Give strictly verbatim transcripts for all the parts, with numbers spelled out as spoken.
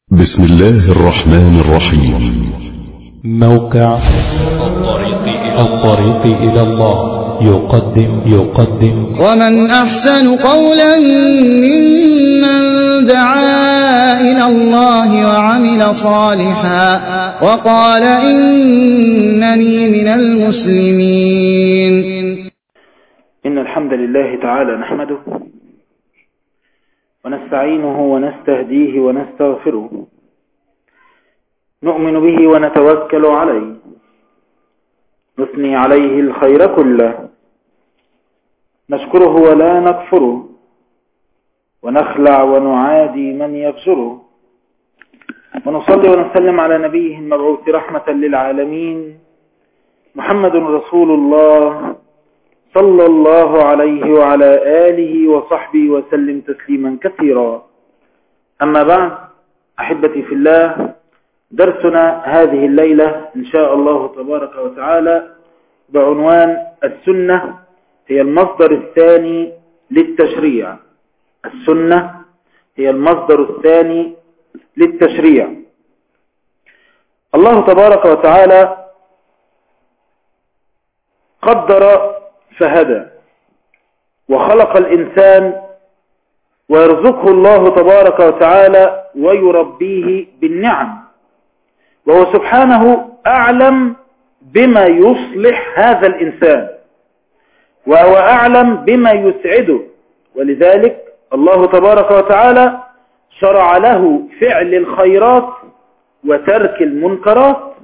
بسم الله الرحمن الرحيم. موقع الطريق إلى, الطريق إلى الله يقدم يقدم ومن أحسن قولا ممن دعا إلى الله وعمل صالحا وقال إنني من المسلمين. إن الحمد لله تعالى نحمده ونستعينه ونستهديه ونستغفره، نؤمن به ونتوكل عليه، نثني عليه الخير كله، نشكره ولا نكفره، ونخلع ونعادي من يفجره، ونصلي ونسلم على نبيه المبعوث رحمة للعالمين محمد رسول الله صلى الله عليه وعلى آله وصحبه وسلم تسليما كثيرا. أما بعد، أحبتي في الله، درسنا هذه الليلة إن شاء الله تبارك وتعالى بعنوان السنة هي المصدر الثاني للتشريع. السنة هي المصدر الثاني للتشريع. الله تبارك وتعالى قدر فهدى، وخلق الإنسان ويرزقه الله تبارك وتعالى ويربيه بالنعم، وهو سبحانه أعلم بما يصلح هذا الإنسان، وهو أعلم بما يسعده، ولذلك الله تبارك وتعالى شرع له فعل الخيرات وترك المنكرات،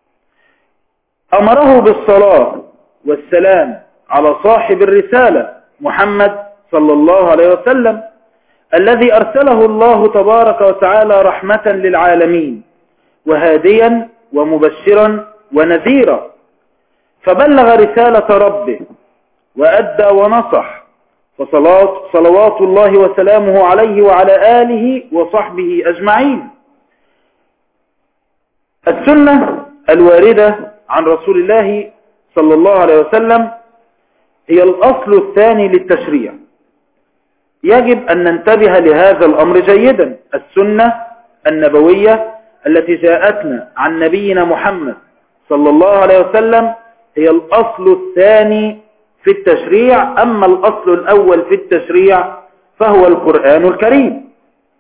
أمره بالصلاة والسلام على صاحب الرسالة محمد صلى الله عليه وسلم الذي أرسله الله تبارك وتعالى رحمة للعالمين وهاديا ومبشرا ونذيرا، فبلغ رسالة ربه وأدى ونصح، فصلاة صلوات الله وسلامه عليه وعلى آله وصحبه أجمعين. السنة الواردة عن رسول الله صلى الله عليه وسلم هي الأصل الثاني للتشريع. يجب أن ننتبه لهذا الأمر جيدا. السنة النبوية التي جاءتنا عن نبينا محمد صلى الله عليه وسلم هي الأصل الثاني في التشريع، أما الأصل الأول في التشريع فهو القرآن الكريم.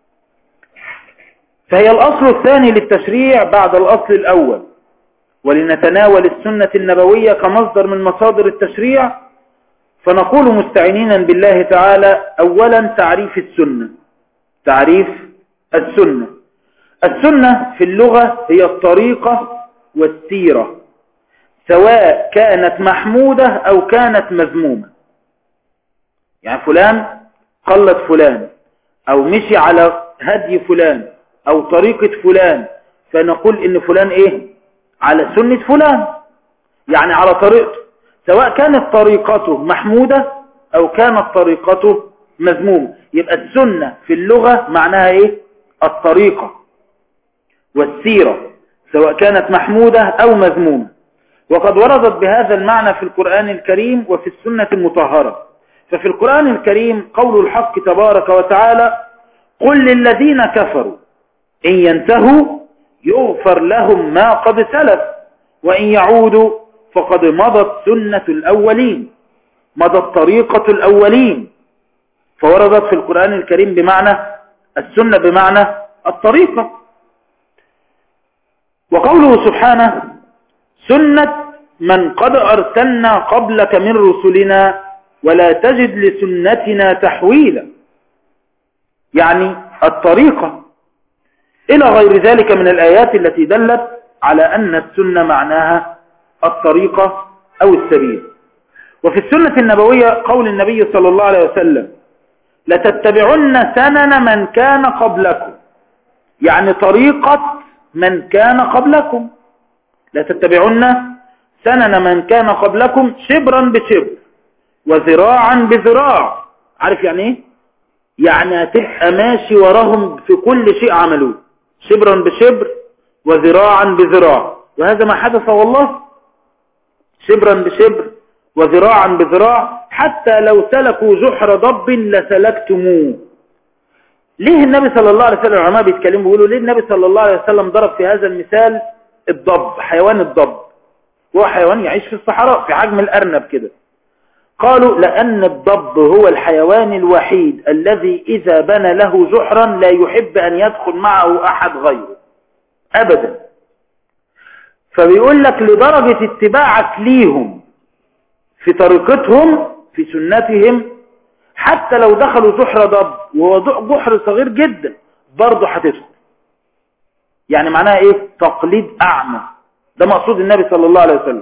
فهي الأصل الثاني للتشريع بعد الأصل الأول. ولنتناول السنة النبوية كمصدر من مصادر التشريع، فنقول مستعينين بالله تعالى أولا تعريف السنة. تعريف السنة: السنة في اللغة هي الطريقة والسيرة، سواء كانت محمودة أو كانت مذمومة. يعني فلان قلد فلان، أو مشي على هدي فلان، أو طريقة فلان، فنقول إن فلان إيه؟ على سنة فلان، يعني على طريقته، سواء كانت طريقته محمودة أو كانت طريقته مذمومة. يبقى السنة في اللغة معناها إيه؟ الطريقة والسيرة، سواء كانت محمودة أو مذمومة. وقد وردت بهذا المعنى في القرآن الكريم وفي السنة المطهرة. ففي القرآن الكريم قول الحق تبارك وتعالى: قل للذين كفروا إن ينتهوا يغفر لهم ما قد سلف وإن يعودوا فقد مضت سنة الأولين، مضت طريقة الأولين. فوردت في القرآن الكريم بمعنى السنة بمعنى الطريقة. وقوله سبحانه: سنة من قد أرسلنا قبلك من رسلنا ولا تجد لسنتنا تحويلا، يعني الطريقة، إلى غير ذلك من الآيات التي دلت على أن السنة معناها الطريقة أو السبيل. وفي السنة النبوية قول النبي صلى الله عليه وسلم: لتتبعن سنن من كان قبلكم، يعني طريقة من كان قبلكم. لتتبعن سنن من كان قبلكم شبرا بشبر وذراعا بذراع. عارف يعني ايه؟ يعني هتبقى ماشي وراهم في كل شيء عملوه، شبرا بشبر وذراعا بذراع. وهذا ما حدث والله، شبرا بشبر وذراعا بذراع، حتى لو سلكوا جحر ضب لسلكتموه. ليه النبي صلى الله عليه وسلم، العلماء بيتكلموا بيقولوا ليه النبي صلى الله عليه وسلم ضرب في هذا المثال الضب، حيوان الضب، هو حيوان يعيش في الصحراء في حجم الأرنب كده. قالوا لأن الضب هو الحيوان الوحيد الذي إذا بنى له جحرا لا يحب أن يدخل معه أحد غيره أبدا. فبيقول لك لدرجة اتباعك ليهم في طريقتهم في سنتهم، حتى لو دخلوا جحر ضب وهو جحر صغير جدا برضه هتدخل. يعني معناها ايه؟ تقليد أعمى. ده مقصود النبي صلى الله عليه وسلم.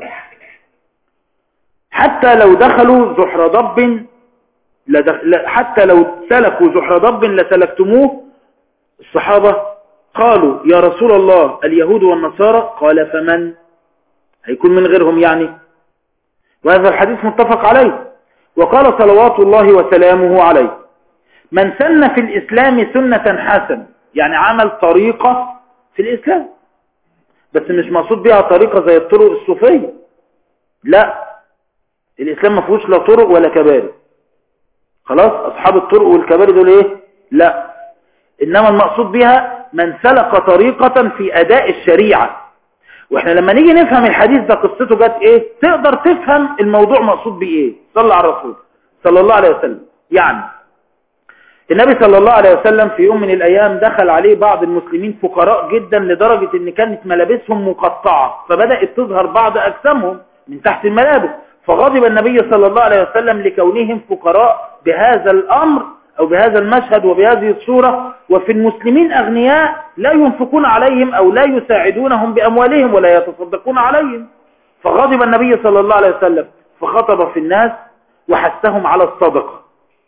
حتى لو دخلوا جحر ضب لدخل، حتى لو سلكوا جحر ضب لسلكتموه. الصحابة قالوا يا رسول الله اليهود والنصارى، قال فمن؟ هيكون من غيرهم يعني. وهذا الحديث متفق عليه. وقال صلوات الله وسلامه عليه من سن في الإسلام سنة حسنة، يعني عمل طريقة في الإسلام، بس مش مقصود بها طريقة زي الطرق الصوفية، لا، الإسلام ما فيهوش لا طرق ولا كباري. خلاص أصحاب الطرق والكباري دول إيه؟ لا، إنما المقصود بها من سلك طريقة في أداء الشريعة. وإحنا لما نيجي نفهم الحديث ده قصته جت إيه تقدر تفهم الموضوع مقصود بإيه. صلى على الرسول صلى الله عليه وسلم. يعني النبي صلى الله عليه وسلم في يوم من الأيام دخل عليه بعض المسلمين فقراء جدا لدرجة إن كانت ملابسهم مقطعة، فبدأت تظهر بعض أجسامهم من تحت الملابس. فغضب النبي صلى الله عليه وسلم لكونهم فقراء بهذا الأمر أو بهذا المشهد وبهذه الصورة، وفي المسلمين أغنياء لا ينفقون عليهم أو لا يساعدونهم بأموالهم ولا يتصدقون عليهم. فغضب النبي صلى الله عليه وسلم فخطب في الناس وحثهم على الصدقة.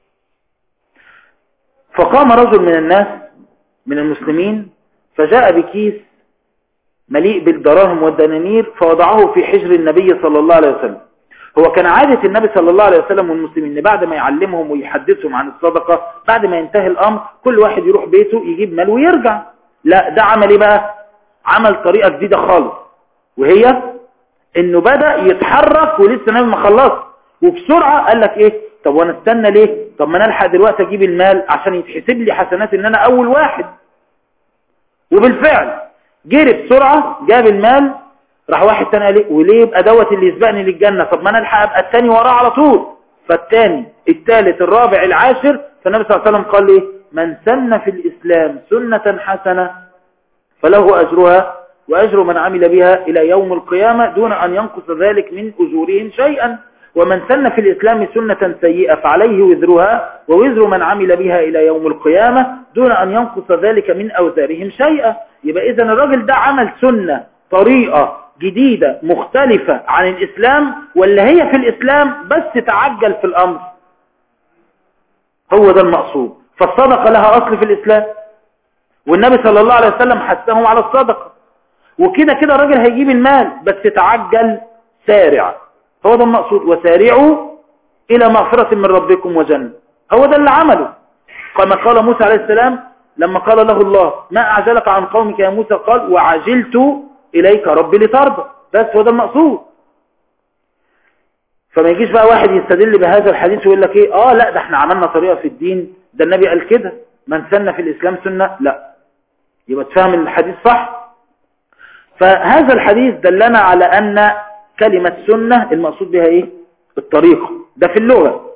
فقام رجل من الناس من المسلمين فجاء بكيس مليء بالدراهم والدنانير فوضعه في حجر النبي صلى الله عليه وسلم. هو كان عادة النبي صلى الله عليه وسلم والمسلمين بعد ما يعلمهم ويحدثهم عن الصدقة، بعد ما ينتهي الأمر كل واحد يروح بيته يجيب مال ويرجع. لا، ده عمل ايه بقى؟ عمل طريقة جديدة خالص، وهي انه بدأ يتحرك ولسه النبي ما خلص، وبسرعة قال لك ايه؟ طب وانا استنى ليه؟ طب ما انا الحق دلوقتي اجيب المال عشان يتحسب لي حسنات ان انا اول واحد. وبالفعل جري بسرعة جاب المال. راح واحد تاني قال ليه وليه يبقى دوت اللي يسبقني للجنة؟ طب ما انا الحق ابقى التاني وراه على طول. فالتاني التالت الرابع العاشر. فالنبي صلى الله عليه وسلم قال ليه من سن في الإسلام سنة حسنة فله أجرها وأجر من عمل بها إلى يوم القيامة دون أن ينقص ذلك من أجورهم شيئا، ومن سن في الإسلام سنة سيئة فعليه وزرها ووزر من عمل بها إلى يوم القيامة دون أن ينقص ذلك من أوزارهم شيئا. يبقى إذن الراجل ده عمل سنة، طريقة جديدة مختلفة عن الإسلام، ولا هي في الإسلام بس تعجل في الأمر. هو ده المقصود. فالصدقة لها أصل في الإسلام، والنبي صلى الله عليه وسلم حثهم على الصدقة، وكده كده الراجل هيجيب المال بس تعجل سارع. هو ده المقصود. وسارعوا إلى مغفرة من ربكم وجنة. هو ده اللي عمله. كما قال موسى عليه السلام لما قال له الله ما أعجلك عن قومك يا موسى؟ قال وعجلت إليك ربي لترضى. بس هو ده المقصود. فما يجيش بقى واحد يستدل بهذا الحديث ويقول لك ايه اه لا ده احنا عملنا طريقة في الدين، ده النبي قال كده من سن في الإسلام سنة. لا، يبقى تفهم الحديث صح. فهذا الحديث دلنا على أن كلمة سنة المقصود بها ايه؟ الطريقة، ده في اللغة.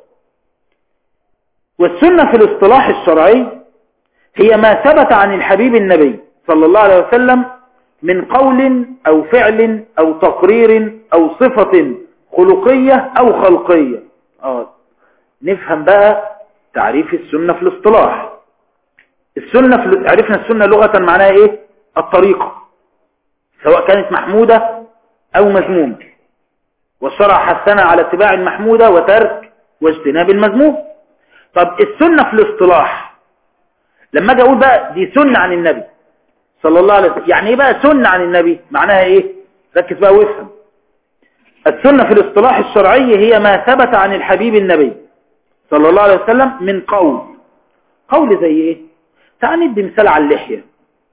والسنة في الاصطلاح الشرعي هي ما ثبت عن الحبيب النبي صلى الله عليه وسلم من قول أو فعل أو تقرير أو صفة خلقية أو خلقية. آه. نفهم بقى تعريف السنة في الاصطلاح. السنة في... عرفنا السنة لغة معناها ايه؟ الطريقة، سواء كانت محمودة أو مذمومة، والشرع حثنا على اتباع المحمودة وترك واجتناب المذموم. طب السنة في الاصطلاح لما اجي اقول بقى دي سنة عن النبي صلى الله عليه وسلم، يعني ايه بقى سنة عن النبي؟ معناها ايه؟ ركز بقى وافهم. السنة في الاصطلاح الشرعي هي ما ثبت عن الحبيب النبي صلى الله عليه وسلم من قول. قول زي ايه؟ تعال ندي مثال على اللحية.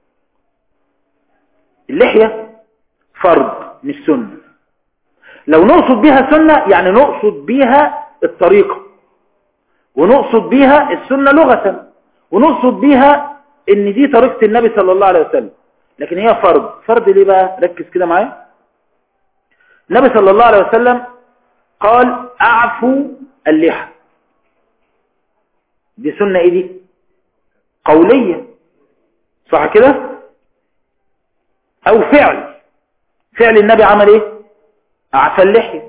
اللحية فرض مش سنة. لو نقصد بها سنة يعني نقصد بها الطريقة، ونقصد بها السنة لغة، ونقصد بيها ان دي طريقة النبي صلى الله عليه وسلم، لكن هي فرض. فرض ليه بقى؟ ركز كده معايا. النبي صلى الله عليه وسلم قال اعفوا اللحى، دي سنة ايه دي؟ قولية، صح كده؟ او فعل، فعل النبي عمل ايه؟ اعفى اللحية.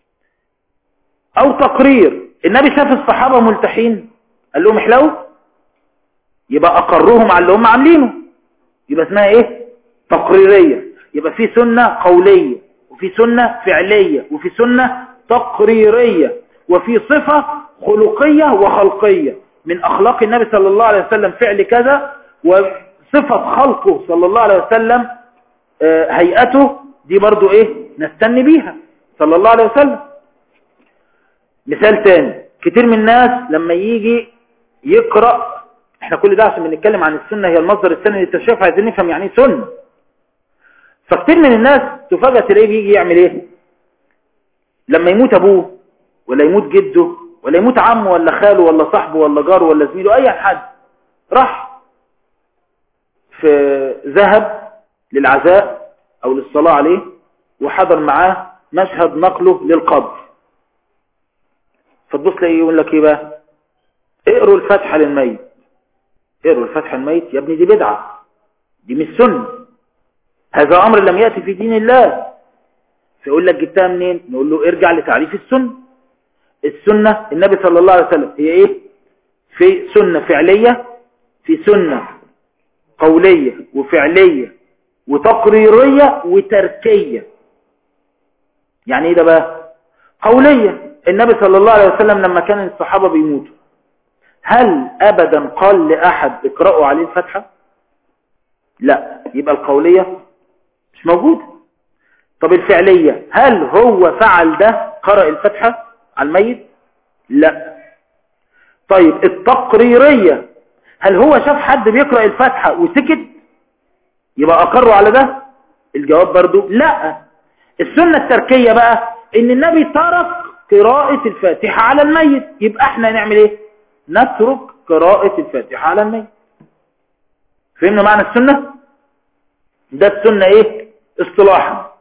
او تقرير، النبي شاف الصحابة ملتحين قال لهم احلوا، يبقى اقرهم على اللي هم عاملينه، يبقى اسمها ايه؟ تقريرية. يبقى في سنة قولية وفي سنة فعلية وفي سنة تقريرية وفي صفة خلقية وخلقية. من اخلاق النبي صلى الله عليه وسلم فعل كذا، وصفة خلقه صلى الله عليه وسلم هيئته دي برضو ايه نستني بيها صلى الله عليه وسلم. مثال تاني، كتير من الناس لما يجي يقرأ، احنا كل ده عشان بنتكلم عن السنة هي المصدر الثاني للتشريع، عايزين نفهم يعني ايه سنة. فكتير من الناس تفاجأ تلاقيه بيجي يعمل ايه لما يموت ابوه ولا يموت جده ولا يموت عمه ولا خاله ولا صاحبه ولا جاره ولا زميله اي حد، راح في ذهب للعزاء او للصلاة عليه وحضر معاه مشهد نقله للقبر، فتبص لي يقول لك ايه بقى؟ اقروا الفاتحة للميت. اقروا الفاتحة للميت يا ابني، دي بدعة، دي مش سنة، هذا امر لم يأتي في دين الله. فيقول لك جبتها منين؟ نقول له ارجع لتعريف السنة. السنة النبي صلى الله عليه وسلم هي ايه؟ في سنة فعلية، في سنة قولية وفعلية وتقريرية وتركية. يعني ايه ده بقى؟ قولية، النبي صلى الله عليه وسلم لما كان الصحابة بيموتوا هل ابدا قال لاحد اقرأوا عليه الفاتحة؟ لا، يبقى القولية مش موجودة. طب الفعلية، هل هو فعل ده قرأ الفاتحة على الميت؟ لا. طيب التقريرية، هل هو شاف حد بيقرأ الفاتحة وسكت يبقى اقروا على ده؟ الجواب برضو لا. السنة التركية بقى ان النبي ترك قراءة الفاتحة على الميت، يبقى احنا نعمل ايه؟ نترك قراءة الفاتحة على الميت. فهمنا معنى السنة؟ ده السنة ايه اصطلاحا.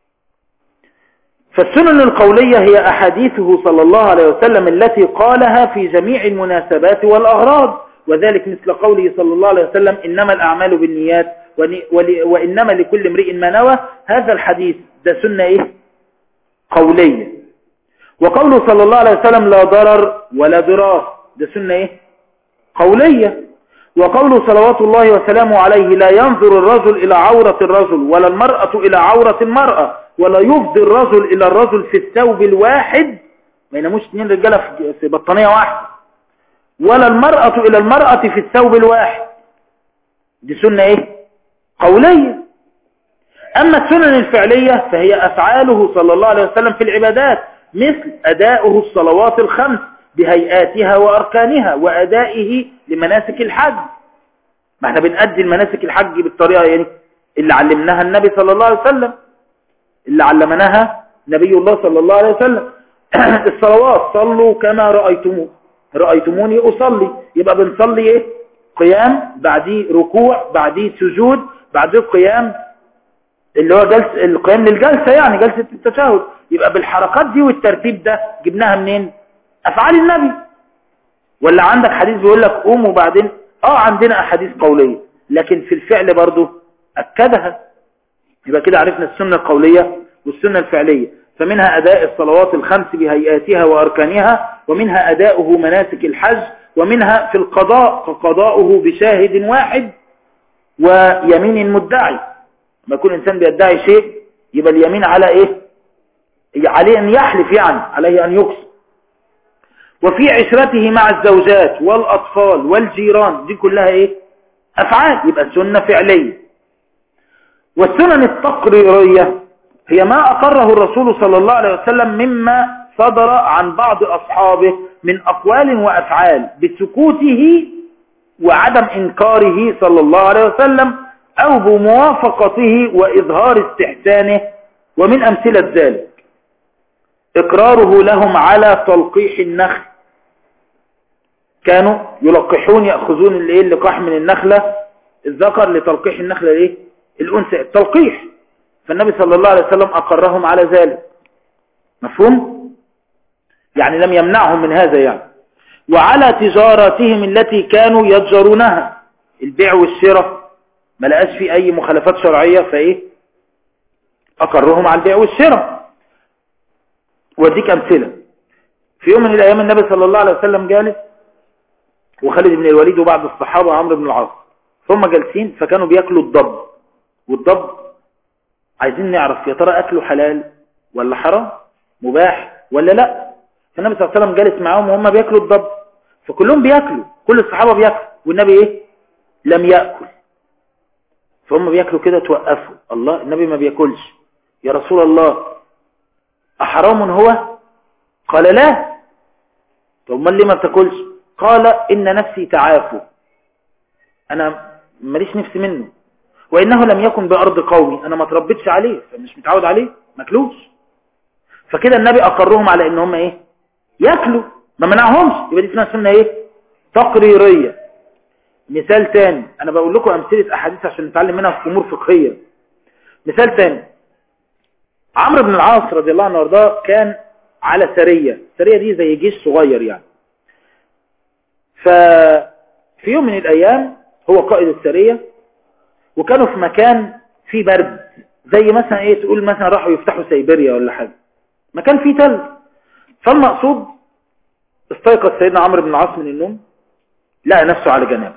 فالسنن القولية هي احاديثه صلى الله عليه وسلم التي قالها في جميع المناسبات والاغراض، وذلك مثل قوله صلى الله عليه وسلم انما الاعمال بالنيات وانما لكل امرئ ما نوى. هذا الحديث ده سنة ايه قولية. وقوله صلى الله عليه وسلم لا ضرر ولا ضرار، ده سنة ايه قولية. وقوله صلوات الله وسلامه عليه لا ينظر الرجل الى عورة الرجل ولا المرأة الى عورة المرأة ولا يفضي الرجل الى الرجل في الثوب الواحد، ما يناموش اثنين رجالة في بطانية واحدة، ولا المرأة الى المرأة في الثوب الواحد، دي سنة ايه قولية. اما السنن الفعلية فهي افعاله صلى الله عليه وسلم في العبادات، مثل اداؤه الصلوات الخمس بهيئاتها واركانها وادائه لمناسك الحج. ما احنا بنأدي المناسك الحج بالطريقة يعني اللي علمناها النبي صلى الله عليه وسلم، اللي علمناها نبي الله صلى الله عليه وسلم. الصلوات صلوا كما رأيتموني رأيتموني أصلي، يبقى بنصلي ايه قيام، بعديه ركوع، بعديه سجود، بعديه قيام اللي هو جلس القيام للجلسة يعني جلسة التشهد. يبقى بالحركات دي والترتيب ده جبناها منين؟ أفعال النبي. ولا عندك حديث بيقول لك قوم وبعدين اه عندنا أحاديث قولية، لكن في الفعل برضو أكدها. يبقى كده عرفنا السنة القولية والسنة الفعلية. فمنها أداء الصلوات الخمس بهيئاتها وأركانها، ومنها أداؤه مناسك الحج، ومنها في القضاء قضاؤه بشاهد واحد ويمين المدعي. ما يكون إنسان بيدعي شيء يبقى اليمين على إيه؟ عليه أن يحلف، يعني عليه أن يقسم. وفي عشرته مع الزوجات والأطفال والجيران، دي كلها إيه؟ أفعال، يبقى سنة فعلية. والسنن التقريرية هي ما أقره الرسول صلى الله عليه وسلم مما صدر عن بعض أصحابه من أقوال وأفعال بسكوته وعدم إنكاره صلى الله عليه وسلم أو بموافقته وإظهار استحسانه. ومن أمثلة ذلك إقراره لهم على تلقيح النخل، كانوا يلقحون يأخذون الايه اللقاح من النخلة الذكر لتلقيح النخلة الايه الأنثى التلقيح. فالنبي صلى الله عليه وسلم أقرهم على ذلك. مفهوم؟ يعني لم يمنعهم من هذا يعني. وعلى تجاراتهم التي كانوا يتجرونها، البيع والشراء ما لقاش في أي مخالفات شرعية فإيه أقرهم على البيع والشراء. وديك أمثلة. في يوم من الأيام النبي صلى الله عليه وسلم جالس وخالد بن الوليد وبعض الصحابة عمرو بن العاص، ثم جالسين فكانوا بيأكلوا الضب، والضب عايزين نعرف يا ترى أكله حلال ولا حرام، مباح ولا لا. فالنبي صلى الله عليه وسلم جالس معاهم وهم بيأكلوا الضب، فكلهم بيأكلوا، كل الصحابة بيأكلوا والنبي إيه لم يأكل. فهم بيأكلوا كده توقفوا، الله النبي ما بيأكلش، يا رسول الله أحرام هو؟ قال لا. طب ما اللي ما بتاكلش؟ قال إن نفسي تعافوا، أنا ماليش نفسي منه، وإنه لم يكن بأرض قومي، أنا ما تربيتش عليه فمش متعود عليه ماكلوش. فكده النبي أقرهم على إن هم إيه يأكلوا، ما منعهمش، يبقى دي اسمها سنة إيه تقريرية. مثال تاني، أنا بقول لكم أمثلة أحاديث عشان نتعلم منها في أمور فقهية. مثال تاني، عمرو بن العاص رضي الله عنه وارضاه كان على سرية، السرية دي زي جيش صغير يعني. ففي يوم من الأيام هو قائد السرية، وكانوا في مكان فيه برد، زي مثلا ايه تقول مثلا راحوا يفتحوا سيبيريا ولا حاجة، مكان فيه تلج. فالمقصود استيقظ سيدنا عمرو بن العاص من النوم، لقى نفسه على جنابه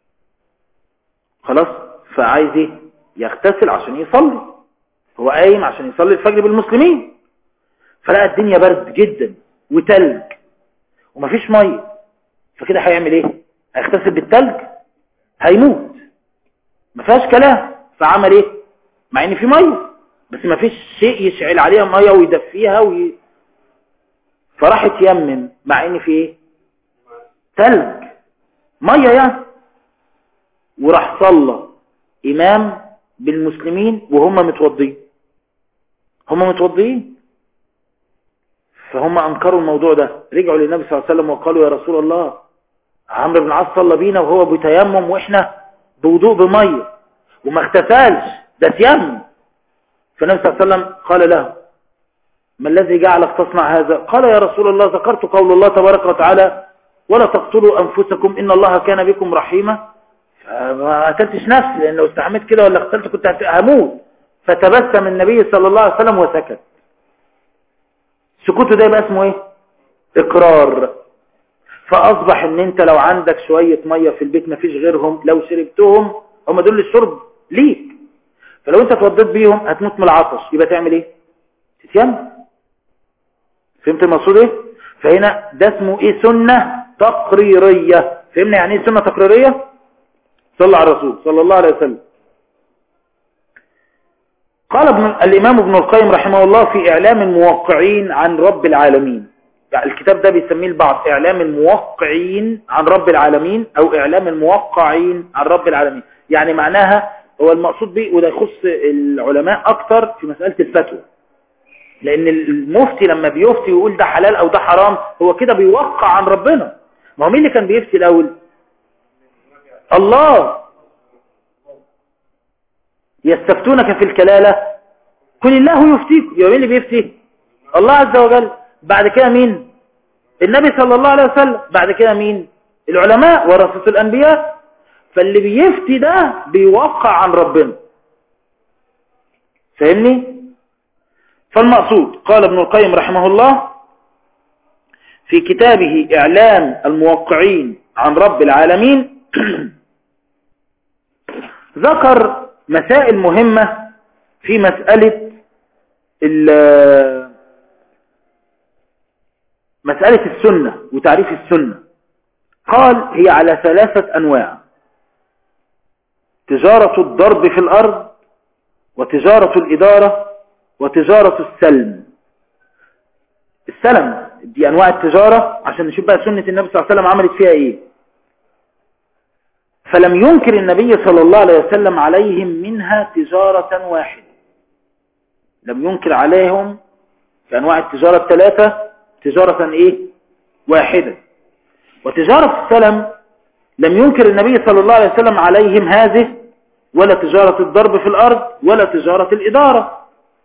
خلاص، فعايز ايه يغتسل عشان يصلي، هو قايم عشان يصلي الفجر بالمسلمين. فلقى الدنيا برد جدا وتلج ومفيش ميه، فكده هيعمل ايه هيغتسل بالتلج هيموت، ما فيهاش كلام. فعمل ايه مع ان في ميه بس ما فيش شيء يشعل عليها ميه ويدفيها وي... فراح يتيمم مع ان في ايه تلج ميه يعني، وراح صلى امام بالمسلمين وهم متوضين، هم متوضين. فهم انكروا الموضوع ده، رجعوا للنبي صلى الله عليه وسلم وقالوا يا رسول الله عمرو بن العاص صلى بينا وهو بتيمم واحنا بوضوء بميه وما اغتسلش، ده تيمم. فالنبي صلى الله عليه وسلم قال له ما الذي جعلك تصنع هذا؟ قال يا رسول الله ذكرت قول الله تبارك وتعالى ولا تقتلوا أنفسكم إن الله كان بكم رحيما، فما قتلتش نفسي لأن لو استحملت كده ولا قتلت كنت هموت. فتبسم النبي صلى الله عليه وسلم وسكت. سكوته ده يبقى اسمه ايه اقرار. فاصبح ان انت لو عندك شوية مية في البيت ما فيش غيرهم، لو شربتهم هم دول الشرب ليك، فلو انت اتوضيت بيهم هتموت من العطش، يبقى تعمل ايه تتيمم. فهمت المقصود ايه؟ فهنا ده اسمه ايه سنة تقريرية. فهمنا يعني ايه سنة تقريرية؟ صلى على الرسول صلى الله عليه وسلم. قال ابن الإمام ابن القيم رحمه الله في إعلام الموقعين عن رب العالمين، يعني الكتاب ده بيسميه البعض إعلام الموقعين عن رب العالمين أو إعلام الموقعين عن رب العالمين، يعني معناها هو المقصود به، وده يخص العلماء أكتر في مسألة الفتوى، لأن المفتي لما بيفتي ويقول ده حلال أو ده حرام هو كده بيوقع عن ربنا. ما هو مين اللي كان بيفتي الأول؟ الله. يستفتونك في الكلالة قل الله يفتيكم، يبقى مين اللي بيفتي؟ الله عز وجل. بعد كده مين؟ النبي صلى الله عليه وسلم. بعد كده مين؟ العلماء ورثة الأنبياء. فاللي بيفتي ده بيوقع عن ربنا. فاهمني؟ فالمقصود قال ابن القيم رحمه الله في كتابه إعلام الموقعين عن رب العالمين ذكر مسائل مهمة في مسألة مسألة السنة وتعريف السنة. قال هي على ثلاثة أنواع: تجارة الضرب في الأرض، وتجارة الإدارة، وتجارة السلم. السلم دي أنواع التجارة عشان نشوف بقى سنة النبي صلى الله عليه وسلم عملت فيها إيه. فلم ينكر النبي صلى الله عليه وسلم عليهم منها تجارة واحدة، لم ينكر عليهم في أنواع التجارة الثلاثة تجارة إيه واحدة. وتجارة السلم لم ينكر النبي صلى الله عليه وسلم عليهم هذه، ولا تجارة الضرب في الأرض ولا تجارة الإدارة،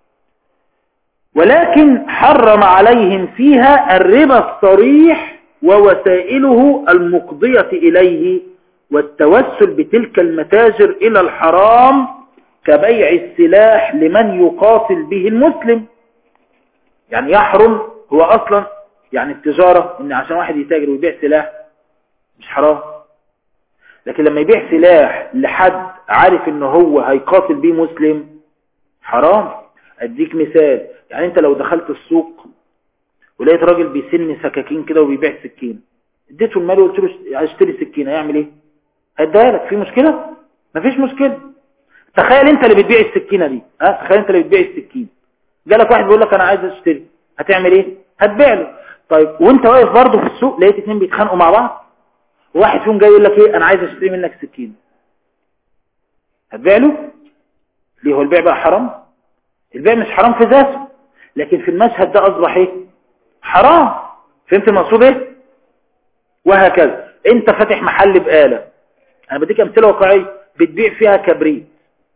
ولكن حرم عليهم فيها الربا الصريح ووسائله المقضية إليه والتوسل بتلك المتاجر إلى الحرام كبيع السلاح لمن يقاتل به المسلم. يعني يحرم هو أصلا يعني التجارة إن عشان واحد يتاجر ويبيع سلاح مش حرام، لكن لما يبيع سلاح لحد عارف إنه هو هيقاتل به مسلم حرام. أديك مثال، يعني أنت لو دخلت السوق ولقيت راجل بيسن سكاكين كده وبيبيع سكين، اديته المال وقلت له اشتري سكينة، هيعمل ايه؟ هيديها لك. في مشكلة؟ مفيش مشكلة. تخيل انت اللي بتبيع السكينة دي، ها تخيل انت اللي بتبيع السكين، جالك واحد بيقول لك انا عايز اشتري، هتعمل ايه؟ هتبيع له. طيب وانت واقف برضه في السوق لقيت اتنين بيتخانقوا مع بعض، وواحد فيهم جاي يقول لك ايه انا عايز اشتري منك سكين، هتبيع له؟ ليه؟ هو البيع بقى حرام؟ البيع مش حرام في ذاته، لكن في المشهد ده اصبح ايه؟ حرام. فهمت المقصود ايه؟ وهكذا انت فاتح محل بقالة، انا بديك امثله واقعيه، بتبيع فيها كبريت،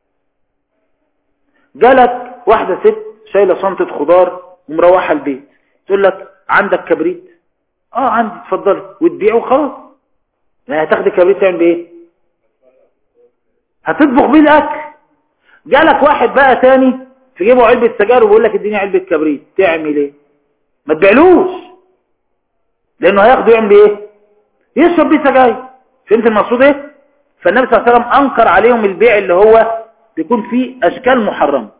جالك واحده ست شايله شنطه خضار ومروحه البيت، تقول لك عندك كبريت؟ اه عندي، اتفضلي، وتبيعه وخلاص. يعني هتاخد الكبريت تعمل بايه؟ هتطبخ بيه الاكل. جالك واحد بقى تاني في جيبه علبه سجاير وبيقول لك اديني علبه كبريت، تعمل ايه؟ ما تبيعلوش، لانه هياخده يعمل ايه؟ يشرب بيه سجاير. فهمت المقصود ايه؟ فالنبي صلى الله عليه وسلم انكر عليهم البيع اللي هو بيكون فيه اشكال محرمه.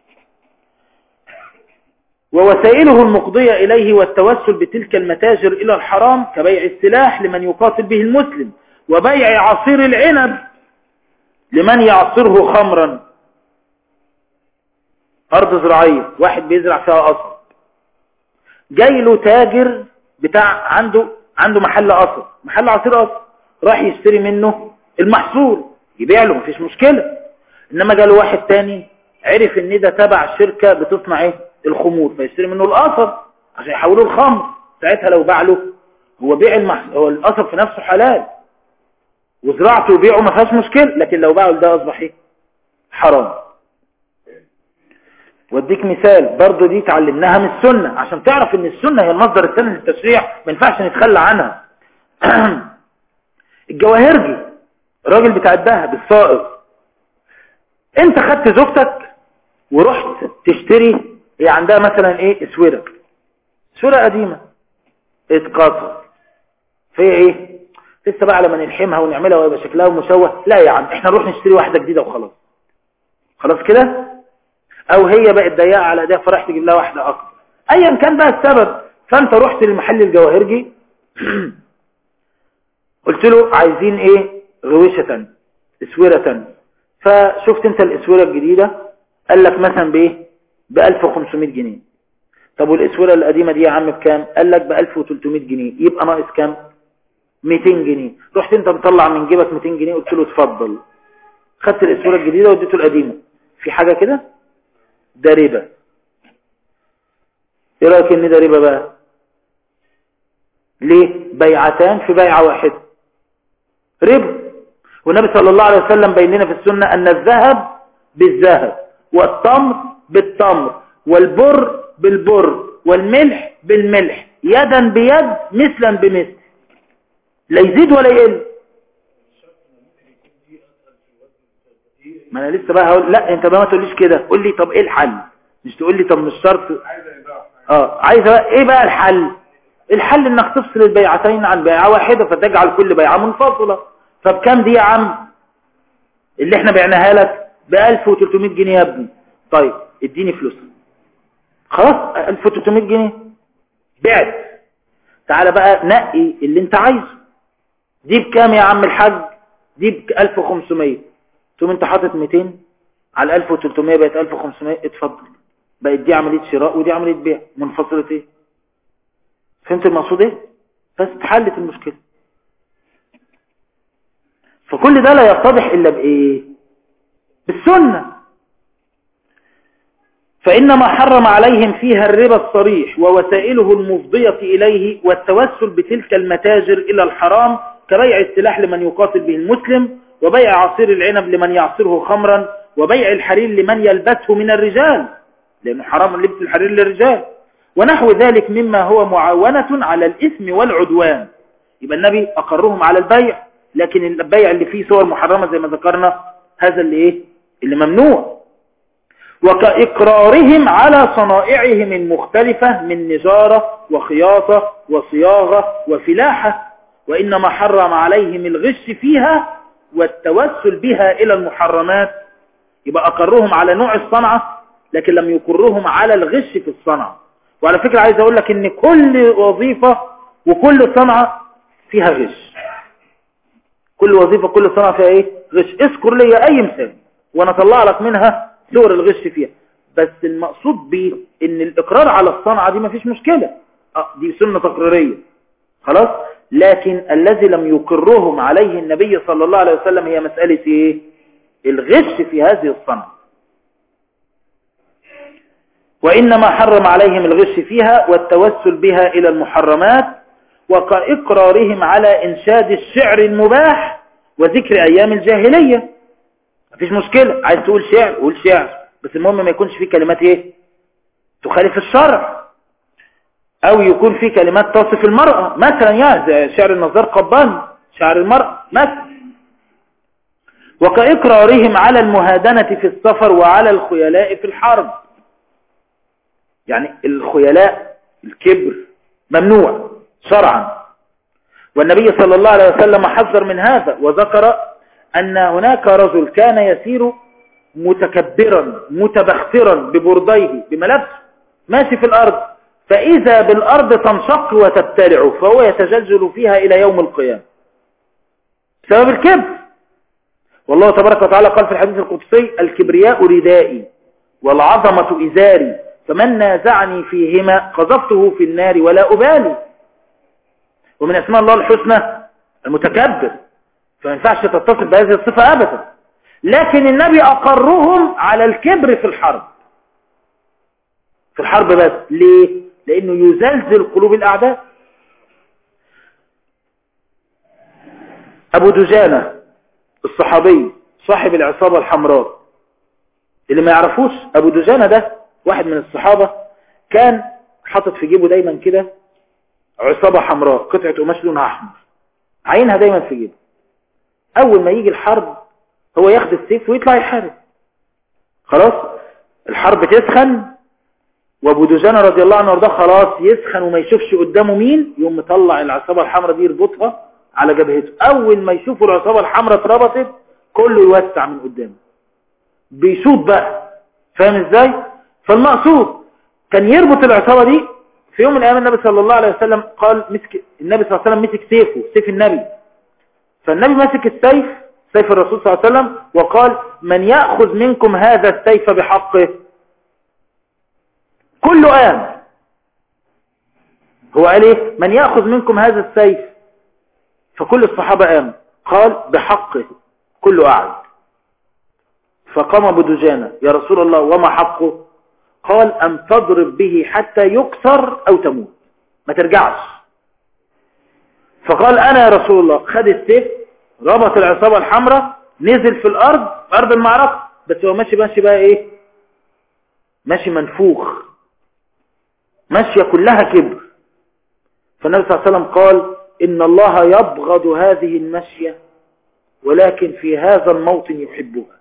ووسائله المقضية إليه والتوسل بتلك المتاجر إلى الحرام كبيع السلاح لمن يقاتل به المسلم، وبيع عصير العنب لمن يعصره خمرا. أرض زراعية واحد بيزرع فيها قصب، جاي له تاجر بتاع عنده عنده محل قصب، محل عصير قصب، راح يشتري منه المحصول يبيع له، مفيش مشكلة. إنما جاله واحد تاني عرف ان ده تبع شركة بتصنع ايه؟ الخمور، فيشتري منه القصب عشان يحوله الخمر. ساعتها لو باع له، هو بيع المحصول، هو القصب في نفسه حلال وزراعته وبيعه ما فيهاش مشكلة، لكن لو باعه ده اصبح ايه؟ حرام. واديك مثال برضو دي تعلمناها من السنة عشان تعرف ان السنة هي المصدر الثاني للتشريع، ما ينفعش نتخلى عنها. الجواهرجي الراجل بتاع الذهب الصائغ، انت خدت زوجتك ورحت تشتري، هي عندها مثلا ايه؟ اسوره اسوره قديمه اتكسر، فهي ايه؟ لسه بقى لما نلحمها ونعملها ويبقى شكلها مشوه، لا يا عم احنا نروح نشتري واحده جديده وخلاص، خلاص كده. او هي بقت ضيقه على ايديها فراح تجيب لها واحده اكبر، ايا كان بقى السبب. فانت رحت للمحل الجواهرجي قلت له عايزين ايه؟ غوشه اسوره، فشفت انت الاسوره الجديده قال لك مثلا بايه؟ ب ألف وخمسمائة جنيه. طب والاسوره القديمه دي يا عم بكام؟ قال لك ب ألف وثلاثمائة جنيه، يبقى ناقص كام؟ مئتين جنيه. رحت انت مطلع من جيبك مئتين جنيه قلت له اتفضل، خدت الاسوره الجديده واديته القديمه، في حاجه كده؟ ده ربا. ايه رايك ان ده ربا بقى؟ ليه؟ بيعتان في بيعه واحده، ربا. والنبي صلى الله عليه وسلم بين لنا في السنة أن الذهب بالذهب والتمر بالتمر والبر بالبر والملح بالملح يدا بيد مثلا بمثل، لا يزيد ولا يقل. ما أنا لسه بقى هقول، لا أنت بقى ما تقوليش كده، قول لي طب إيه الحل، مش تقول لي طب مش شرط. اه عايز بقى إيه بقى الحل؟ الحل إنك تفصل البيعتين عن بيعة واحدة فتجعل كل بيعة منفصلة. فبكام دي يا عم اللي احنا بعناها لك؟ ب ألف وثلاثمائة جنيه يا ابني. طيب اديني فلوس، خلاص ألف وثلاثمائة جنيه بعت. تعالى بقى نقي اللي انت عايزه. دي بكام يا عم الحاج؟ دي ب ألف وخمسمائة. ثم انت حاطط مئتين على ألف وثلاثمائة بقت ألف وخمسمائة، اتفضل. بقت دي عمليه شراء ودي عمليه بيع منفصله. ايه فهمت المقصود ايه؟ بس اتحلت المشكله. فكل ده لا يتضح إلا بإيه؟ بالسنة. فإنما حرم عليهم فيها الربا الصريح ووسائله المفضية إليه والتوسل بتلك المتاجر إلى الحرام، كبيع السلاح لمن يقاتل به المسلم، وبيع عصير العنب لمن يعصره خمرا، وبيع الحرير لمن يلبسه من الرجال، لأنه حرام لبس الحرير للرجال، ونحو ذلك مما هو معاونة على الإثم والعدوان. يبقى النبي أقرهم على البيع، لكن البيع اللي فيه صور محرمة زي ما ذكرنا هذا اللي إيه؟ اللي ممنوع. وكإقرارهم على صنائعهم المختلفة من نجارة وخياطة وصياغة وفلاحة، وإنما حرم عليهم الغش فيها والتوسل بها إلى المحرمات. يبقى أقرهم على نوع الصنعة لكن لم يقرهم على الغش في الصنعة. وعلى فكرة عايز أقول لك إن كل وظيفة وكل صنعة فيها غش، كل وظيفة كل صنعة فيها إيه؟ غش. اذكر لي أي مثال وأنا أطلع لك منها صور الغش فيها. بس المقصود به إن الإقرار على الصنعة دي مفيش مشكلة، آه دي سنة تقريرية خلاص، لكن الذي لم يقرهم عليه النبي صلى الله عليه وسلم هي مسألة إيه؟ الغش في هذه الصنعة. وإنما حرم عليهم الغش فيها والتوسل بها إلى المحرمات، وكإقرارهم على إنشاد الشعر المباح وذكر أيام الجاهلية. مفيش مشكلة، عايز تقول شعر قول شعر، بس المهم ما يكونش فيه كلمات إيه؟ تخالف الشرع، أو يكون فيه كلمات تصف المرأة مثلا، يعني شعر النظار قباني شعر المرأة مثلا. وكإقرارهم على المهادنة في السفر وعلى الخيلاء في الحرب، يعني الخيلاء الكبر ممنوع شرعا، والنبي صلى الله عليه وسلم حذر من هذا، وذكر أن هناك رجل كان يسير متكبرا متبخترا ببرديه بملابسه ماشي في الأرض، فإذا بالأرض تنشق وتبتلع فهو يتجلجل فيها إلى يوم القيامة بسبب الكبر. والله تبارك وتعالى قال في الحديث القدسي: الكبرياء ردائي والعظمة إزاري، فمن نازعني فيهما قذفته في النار ولا أبالي. ومن أسماء الله الحسنى المتكبر، فما ينفعش تتصف بهذه الصفة أبدا. لكن النبي أقرهم على الكبر في الحرب، في الحرب بس. ليه؟ لأنه يزلزل قلوب الأعداء. أبو دجانة الصحابي صاحب العصابة الحمراء، اللي ما يعرفوش أبو دجانة ده واحد من الصحابة كان حاطط في جيبه دايما كده عصابة حمراء، قطعة قماش لونها أحمر، عينها دايما في جيبه. أول ما يجي الحرب هو ياخد السيف ويطلع يحارب. خلاص الحرب تسخن، وابو دجانة رضي الله عنه وارضاه خلاص يسخن وما يشوفش قدامه مين، يقوم مطلع العصابة الحمراء دي يربطها على جبهته. أول ما يشوفوا العصابة الحمراء اتربطت كله يوسع من قدامه بيشوط بقى، فاهم ازاي؟ فالمقصود كان يربط العصابة دي. في يوم من الايام النبي صلى الله عليه وسلم قال مسك النبي صلى الله عليه وسلم مسك سيفه، سيف النبي، فالنبي مسك السيف، سيف الرسول صلى الله عليه وسلم، وقال: من يأخذ منكم هذا السيف بحقه؟ كله قام. هو قال ايه؟ من يأخذ منكم هذا السيف؟ فكل الصحابة قام. قال: بحقه. كله قعد. فقام ابو دجانة: يا رسول الله وما حقه؟ قال: أن تضرب به حتى يكسر أو تموت، ما ترجعش. فقال: أنا يا رسول الله. خد السيف، ربط العصابة الحمراء، نزل في الأرض، أرض المعركة، بس هو ماشي ماشي بقى إيه؟ ماشي منفوخ، ماشية كلها كبر. فالنبي صلى الله عليه وسلم قال: إن الله يبغض هذه المشية ولكن في هذا الموطن يحبها.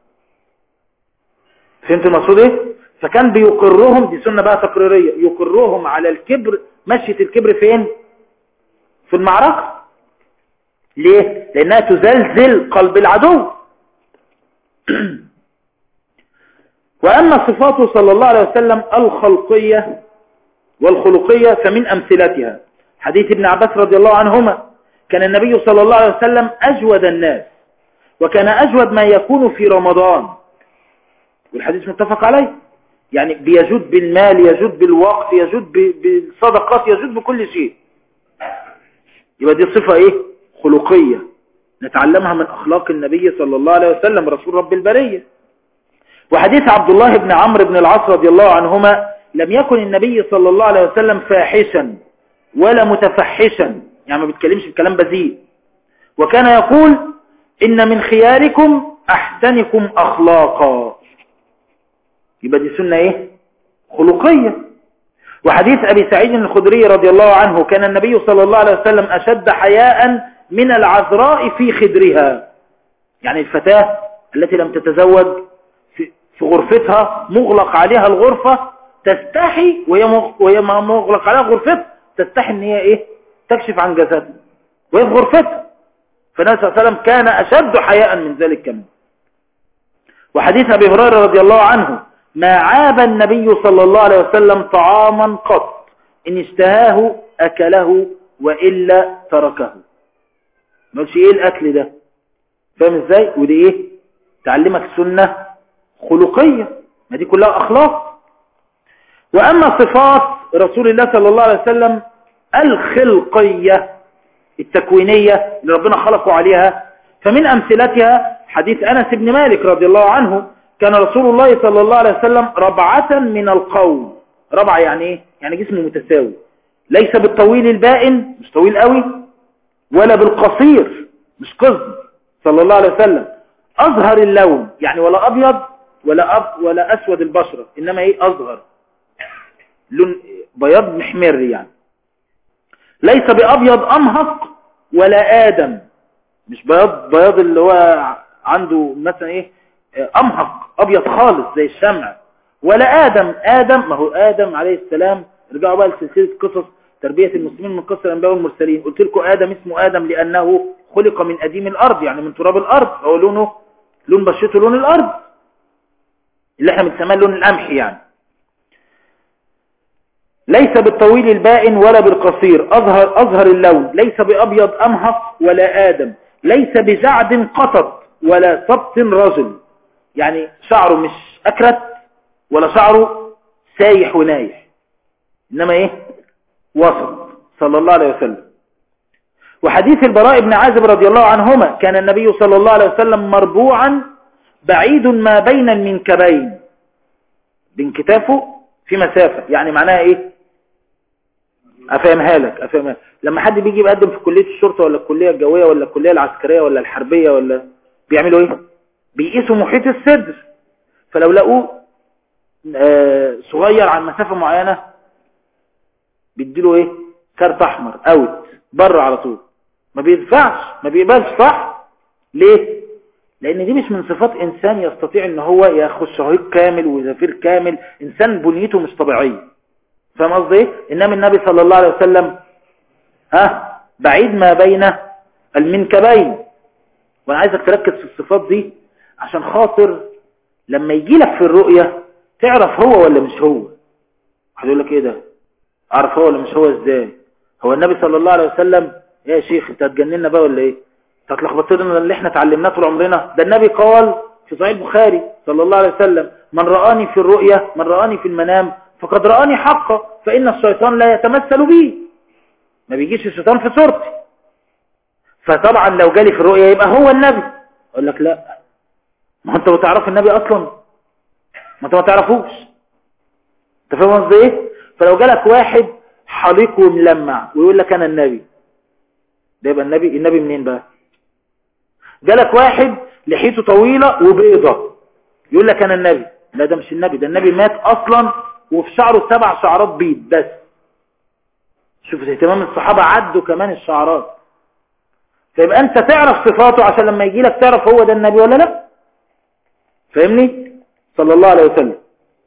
فهمت المقصود إيه؟ فكان بيقرهم، دي سنة بقى تقريرية، يقرهم على الكبر. مشية الكبر فين؟ في المعركة. ليه؟ لأنها تزلزل قلب العدو. وأما صفاته صلى الله عليه وسلم الخلقية والخلقية فمن أمثلتها حديث ابن عباس رضي الله عنهما: كان النبي صلى الله عليه وسلم أجود الناس، وكان أجود ما يكون في رمضان، والحديث متفق عليه، يعني بيجود بالمال، يجود بالوقت، يجود بالصدقات، يجود بكل شيء. يبقى دي صفة ايه؟ خلقية، نتعلمها من اخلاق النبي صلى الله عليه وسلم رسول رب البرية. وحديث عبد الله بن عمرو بن العاص رضي الله عنهما: لم يكن النبي صلى الله عليه وسلم فاحشا ولا متفحشا، يعني ما بيتكلمش بكلام بذيء، وكان يقول: إن من خياركم أحسنكم أخلاقا. يبقى دي سنة إيه؟ خلقية. وحديث أبي سعيد الخدري رضي الله عنه: كان النبي صلى الله عليه وسلم أشد حياء من العذراء في خدرها، يعني الفتاة التي لم تتزوج في غرفتها مغلق عليها الغرفة تستحي، وهي مغلق عليها غرفتها تستحي ان هي ايه؟ تكشف عن جسدها وهي في غرفتها. فالنبي صلى الله عليه وسلم كان أشد حياء من ذلك كمان. وحديث أبي هريرة رضي الله عنه: ما عاب النبي صلى الله عليه وسلم طعاما قط، إن اشتهاه أكله وإلا تركه. ما قلش إيه الأكل ده، فاهم إزاي؟ ودي إيه؟ تعلمك سنة خلقية، ما دي كلها أخلاق. وأما صفات رسول الله صلى الله عليه وسلم الخلقية التكوينية اللي ربنا خلقه عليها، فمن أمثلتها حديث أنس بن مالك رضي الله عنه: كان رسول الله صلى الله عليه وسلم ربعة من القوم. ربعة يعني إيه؟ يعني جسمه متساوي، ليس بالطويل البائن، مش طويل قوي، ولا بالقصير، مش قزم، صلى الله عليه وسلم. أظهر اللون، يعني ولا أبيض ولا أب ولا أسود البشرة، إنما إيه؟ أظهر لون بياض محمر، يعني ليس بأبيض أمهق ولا آدم، مش بياض بياض اللي هو عنده مثلا إيه أمهق أبيض خالص زي الشمع، ولا آدم. آدم ما هو آدم عليه السلام. رجعوا بقى لسلسلة قصص تربية المسلمين من قصة الأنبياء والمرسلين، قلت لكم آدم اسمه آدم لأنه خلق من أديم الأرض، يعني من تراب الأرض، هو لونه لون بشرته لون الأرض اللي احنا بنسميه لون القمح. يعني ليس بالطويل البائن ولا بالقصير، أظهر أظهر اللون، ليس بأبيض أمهق ولا آدم، ليس بجعد قطط ولا سبط رجل، يعني شعره مش أكرت ولا شعره سايح ونايح، إنما إيه؟ وسط، صلى الله عليه وسلم. وحديث البراء بن عازب رضي الله عنهما: كان النبي صلى الله عليه وسلم مربوعا بعيد ما بين المنكبين، بين كتافه في مسافة، يعني معناها إيه؟ أفهمها لك أفهمها لك. لما حد بيجي يقدم في كلية الشرطة ولا الكلية الجوية ولا الكلية العسكرية ولا الحربية، ولا بيعملوا إيه؟ بيقيسوا محيط الصدر، فلو لقوه صغير عن مسافة معينة بيديله إيه؟ كارت أحمر، أوت، بره على طول، ما بيدفعش، ما بيقبلش، صح؟ ليه؟ لأن دي مش من صفات إنسان يستطيع إن هو ياخد شهيق كامل وزفير كامل، إنسان بنيته مش طبيعية، فاهم قصدي إيه؟ إنما النبي صلى الله عليه وسلم ها بعيد ما بين المنكبين. وأنا عايزك تركز في الصفات دي عشان خاطر لما يجي لك في الرؤية تعرف هو ولا مش هو. واحد يقول لك إيه ده؟ أعرف هو ولا مش هو إزاي؟ هو النبي صلى الله عليه وسلم يا شيخ أنت هتجننا بقى ولا إيه؟ تتلخبط لنا اللي احنا اتعلمناه طول عمرنا. ده النبي قال في صحيح البخاري صلى الله عليه وسلم: من رآني في الرؤيا، من رآني في المنام فقد رآني حقا، فإن الشيطان لا يتمثل بي، ما بيجيش الشيطان في صورتي. فطبعا لو جالي في الرؤيا يبقى هو النبي. اقول لك لا، ما انت ما تعرف النبي اصلا، ما انت ما تعرفوش، انت فاهم قصدي ايه؟ فلو جالك واحد حليق وملمع ويقول لك انا النبي، ده يبقى النبي. النبي منين بقى؟ جالك واحد لحيته طويلة وبيضة يقول لك انا النبي، لا ده مش النبي، ده النبي مات اصلا وفي شعره سبع شعرات بيض بس. شوف اهتمام الصحابة عدوا كمان الشعرات. فيبقى انت تعرف صفاته عشان لما يجي لك تعرف هو ده النبي ولا لا. فاهمني؟ صلى الله عليه وسلم.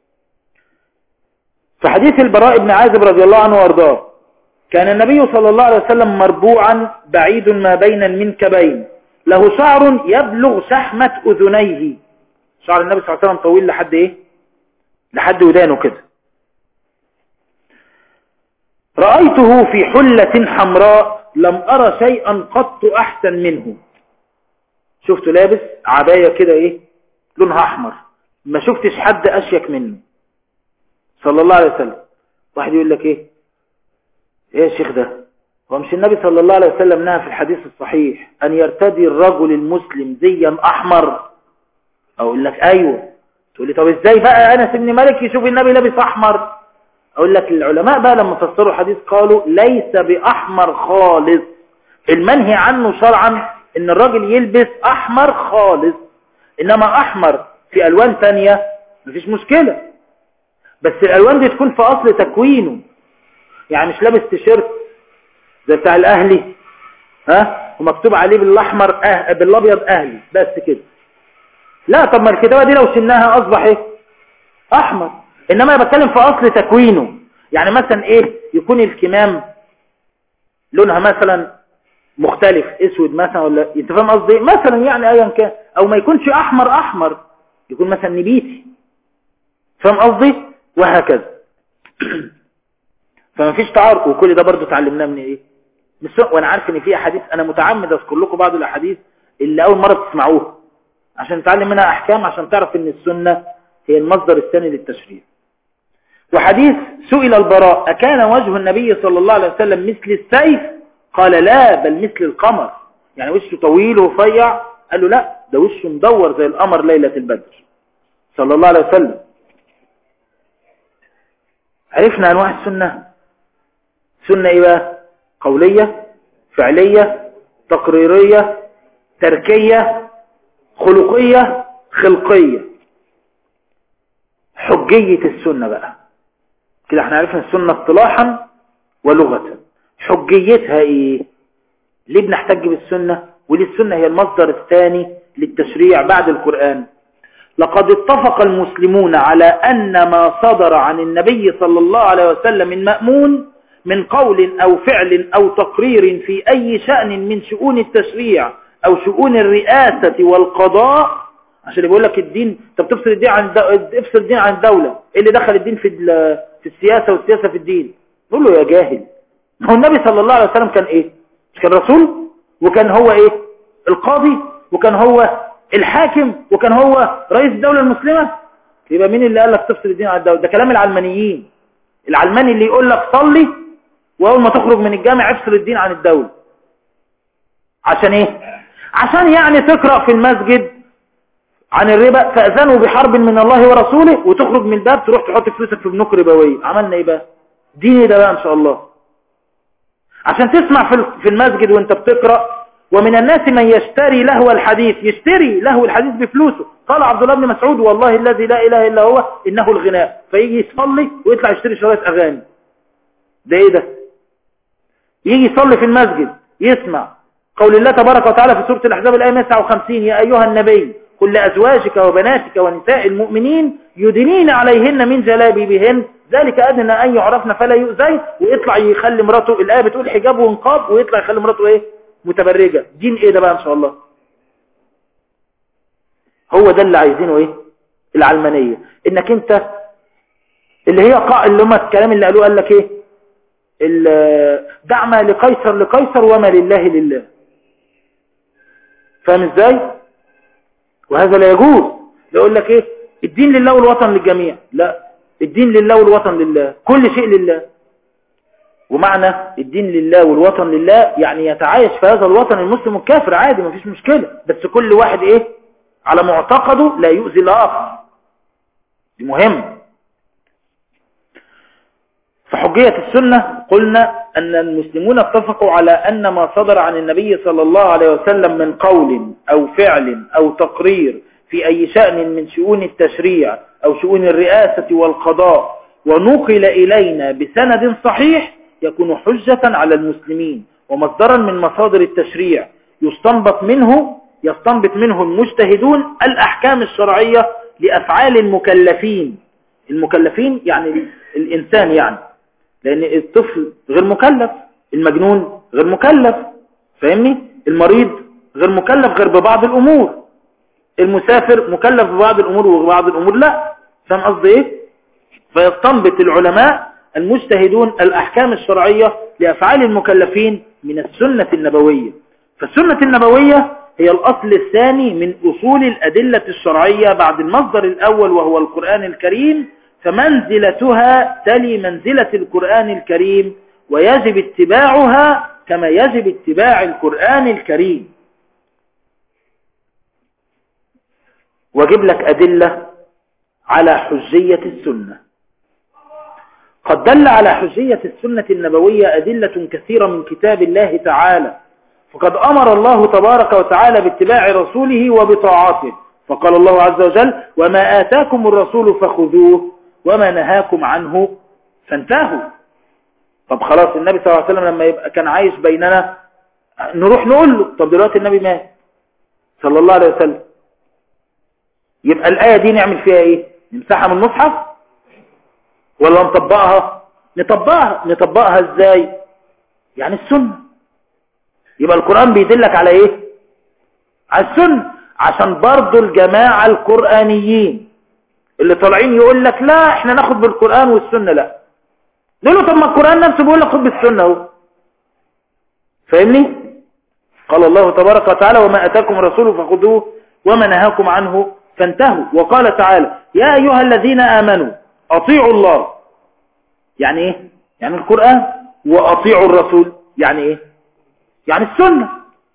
في حديث البراء بن عازب رضي الله عنه وارضاه: كان النبي صلى الله عليه وسلم مربوعا بعيد ما بين المنكبين، له شعر يبلغ شحمة أذنيه. شعر النبي صلى الله عليه وسلم طويل لحد ايه؟ لحد ودانه كده. رأيته في حلة حمراء لم أرى شيئا قط أحسن منه. شفته لابس عباية كده ايه؟ لونها أحمر، ما شفتش حد أشيك منه صلى الله عليه وسلم. واحد يقول لك ايه ايه يا شيخ ده؟ هو مش النبي صلى الله عليه وسلم نهى في الحديث الصحيح أن يرتدي الرجل المسلم زيا أحمر؟ أقول لك أيوه، تقول لي طب ازاي بقى أنس بن مالك يشوف النبي لابس أحمر؟ أقول لك العلماء بقى لما فسروا الحديث قالوا ليس بأحمر خالص، المنهي عنه شرعا ان الراجل يلبس أحمر خالص، إنما أحمر في ألوان تانية مفيش مشكلة، بس الألوان دي تكون في أصل تكوينه، يعني مش لابس تيشيرت زي بتاع الأهلي ها ومكتوب عليه بالأحمر أه... بالأبيض أهلي بس كده، لا طب ما الكتابة دي لو شلناها أصبح إيه؟ أحمر. إنما أنا بتكلم في أصل تكوينه، يعني مثلا إيه يكون الكمام لونها مثلا مختلف اسود مثلا، ولا انت فاهم قصدي مثلا يعني ايا كان، او ما يكونش احمر احمر يكون مثلا نبيتي، فاهم قصدي، وهكذا. فما فيش تعارض، وكل ده برضو اتعلمناه من ايه من السنة. وانا عارف ان في احاديث انا متعمد اذكر لكم بعض الاحاديث اللي اول مره تسمعوها عشان تتعلم منها احكام، عشان تعرف ان السنه هي المصدر الثاني للتشريع. وحديث سئل البراء أكان وجه النبي صلى الله عليه وسلم مثل السيف؟ قال لا بل مثل القمر، يعني وشه طويل ورفيع؟ قال له لا ده وشه مدور زي القمر ليلة البدر صلى الله عليه وسلم. عرفنا أنواع السنة. سنة إيه بقى؟ قولية، فعلية، تقريرية، تركية، خلقية، خلقية. حجية السنة بقى كده احنا عرفنا السنة اصطلاحا ولغة. حجيتها ايه؟ ليه بنحتج بالسنة؟ وليه السنة هي المصدر الثاني للتشريع بعد القرآن؟ لقد اتفق المسلمون على أن ما صدر عن النبي صلى الله عليه وسلم من مأمون من قول أو فعل أو تقرير في أي شأن من شؤون التشريع أو شؤون الرئاسة والقضاء. عشان يقول لك الدين، انت بتفصل الدين عن الدو... افصل الدين عن الدولة، ايه اللي دخل الدين في ال... في السياسة والسياسة في الدين؟ نقول له يا جاهل، هو النبي صلى الله عليه وسلم كان ايه؟ مش كان رسول؟ وكان هو ايه؟ القاضي، وكان هو الحاكم، وكان هو رئيس الدولة المسلمة. يبقى مين اللي قال لك تفصل الدين عن الدولة؟ ده كلام العلمانيين. العلماني اللي يقول لك صلي واول ما تخرج من الجامع افصل الدين عن الدولة. عشان ايه؟ عشان يعني تقرأ في المسجد عن الربا فأذنوا بحرب من الله ورسوله، وتخرج من الباب تروح تحط فلوسك في بنوك ربوية. عملنا ايه بقى؟ دين ده بقى ان شاء الله. عشان تسمع في المسجد وانت بتقرأ ومن الناس من يشتري لهو الحديث، يشتري لهو الحديث بفلوسه. قال عبد الله بن مسعود والله الذي لا اله الا هو انه الغناء، فيجي يصلي ويطلع يشتري شرايط اغاني. ده ايه ده؟ يجي يصلي في المسجد يسمع قول الله تبارك وتعالى في سورة الأحزاب الآية تسعة وخمسين يا أيها النبي قل لأزواجك وبناتك ونساء المؤمنين يدنين عليهن من جلابيبهن ذلك أدنى أن يعرفن فلا يؤذين. ويطلع يخلي مراته، الآية بتقول حجاب ونقاب، ويطلع يخلي مراته إيه؟ متبرجة. دين إيه ده بقى إن شاء الله؟ هو ده اللي عايزينه إيه؟ العلمانية. إنك أنت اللي هي قاع اللي هم الكلام اللي قالوه، قال لك إيه؟ دع ما لقيصر لقيصر وما لله لله. فاهم إزاي؟ وهذا لا يجوز. يقول لك ايه؟ الدين لله والوطن للجميع. لا، الدين لله والوطن لله، كل شيء لله. ومعنى الدين لله والوطن لله يعني يتعايش في هذا الوطن المسلم والكافر عادي، ما فيش مشكلة، بس كل واحد ايه؟ على معتقده لا يؤذي الآخر. دي مهم. فحجية السنة قلنا أن المسلمون اتفقوا على أن ما صدر عن النبي صلى الله عليه وسلم من قول أو فعل أو تقرير في أي شأن من شؤون التشريع أو شؤون الرئاسة والقضاء ونقل إلينا بسند صحيح يكون حجة على المسلمين ومصدرا من مصادر التشريع يستنبط منه يستنبط منه المجتهدون الأحكام الشرعية لأفعال المكلفين. المكلفين يعني الإنسان، يعني لأن الطفل غير مكلف، المجنون غير مكلف، فاهمني؟ المريض غير مكلف غير ببعض الأمور، المسافر مكلف ببعض الأمور وبعض الأمور لا. فاهم قصدي إيه؟ فيستنبط العلماء المجتهدون الأحكام الشرعية لأفعال المكلفين من السنة النبوية. فالسنة النبوية هي الأصل الثاني من أصول الأدلة الشرعية بعد المصدر الأول وهو القرآن الكريم، فمنزلتها تلي منزلة القرآن الكريم ويجب اتباعها كما يجب اتباع القرآن الكريم. واجب لك أدلة على حجية السنة. قد دل على حجية السنة النبوية أدلة كثيرة من كتاب الله تعالى، فقد أمر الله تبارك وتعالى باتباع رسوله وبطاعته، فقال الله عز وجل: وما آتاكم الرسول فخذوه وما نهاكم عنه فانتهوا. طب خلاص النبي صلى الله عليه وسلم لما يبقى كان عايش بيننا نروح نقول له، طب دلوقتي النبي مات صلى الله عليه وسلم، يبقى الآية دي نعمل فيها ايه؟ نمسحها من المصحف ولا نطبقها؟ نطبقها. نطبقها ازاي؟ يعني السنة. يبقى القرآن بيدلك على ايه؟ على السنة. عشان برضو الجماعة القرآنيين اللي طالعين يقول لك لا احنا ناخد بالقرآن والسنة، لا نقول له طب ما القرآن نفسه بيقول لك خد بالسنة اهو. فاهمني؟ قال الله تبارك وتعالى: وما أتاكم الرسول فخذوه وما نهاكم عنه فانتهوا. وقال تعالى: يا أيها الذين آمنوا أطيعوا الله. يعني ايه؟ يعني القرآن. وأطيعوا الرسول يعني ايه؟ يعني السنة.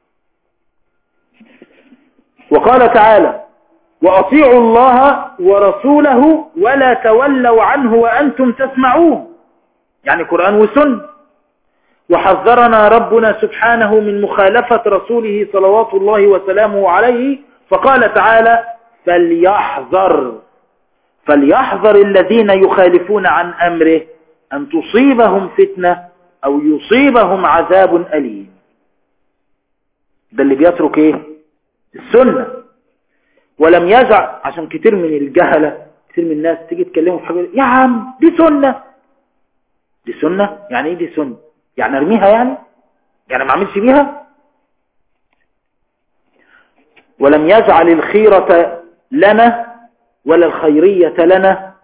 وقال تعالى: وأطيعوا الله ورسوله ولا تولوا عنه وأنتم تسمعون. يعني قرآن وسنة. وحذرنا ربنا سبحانه من مخالفة رسوله صلوات الله وسلامه عليه، فقال تعالى: فليحذر فليحذر الذين يخالفون عن أمره أن تصيبهم فتنة أو يصيبهم عذاب أليم. ده اللي بيترك ايه؟ السنة. ولم يجعل، عشان كتير من الجهلة كتير من الناس تيجي تكلموا في حاجة، يا عم دي سنة. دي سنة؟ يعني ايه دي سنة؟ يعني ارميها؟ يعني يعني ما اعملش بيها؟ ولم يجعل الخيرة لنا ولا الخيرية لنا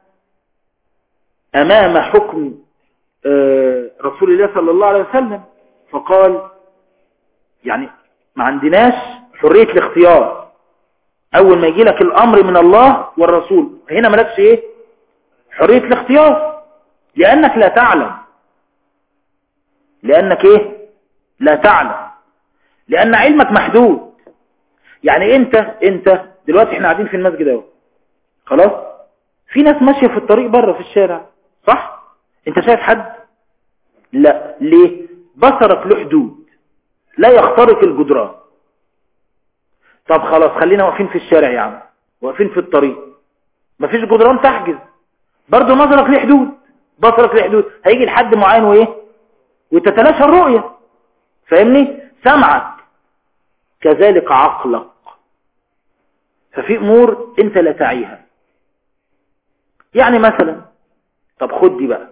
امام حكم رسول الله صلى الله عليه وسلم، فقال يعني ما عندناش حرية الاختيار. اول ما يجي لك الامر من الله والرسول هنا مالكش ايه؟ حرية الاختيار، لانك لا تعلم. لانك ايه؟ لا تعلم. لان علمك محدود. يعني انت انت دلوقتي احنا قاعدين في المسجد اهو، خلاص، في ناس ماشية في الطريق بره في الشارع، صح؟ انت شايف حد؟ لا. ليه؟ بصرك له حدود، لا يخترق الجدران. طب خلاص خلينا واقفين في الشارع يا عم، واقفين في الطريق، مفيش جدران تحجز، برضو نظرك له حدود، بصرك له حدود، هيجي لحد معين وايه؟ وتتلاشى الرؤية. فاهمني؟ سمعك كذلك عقلك. ففي امور انت لا تعيها. يعني مثلا، طب خد دي بقى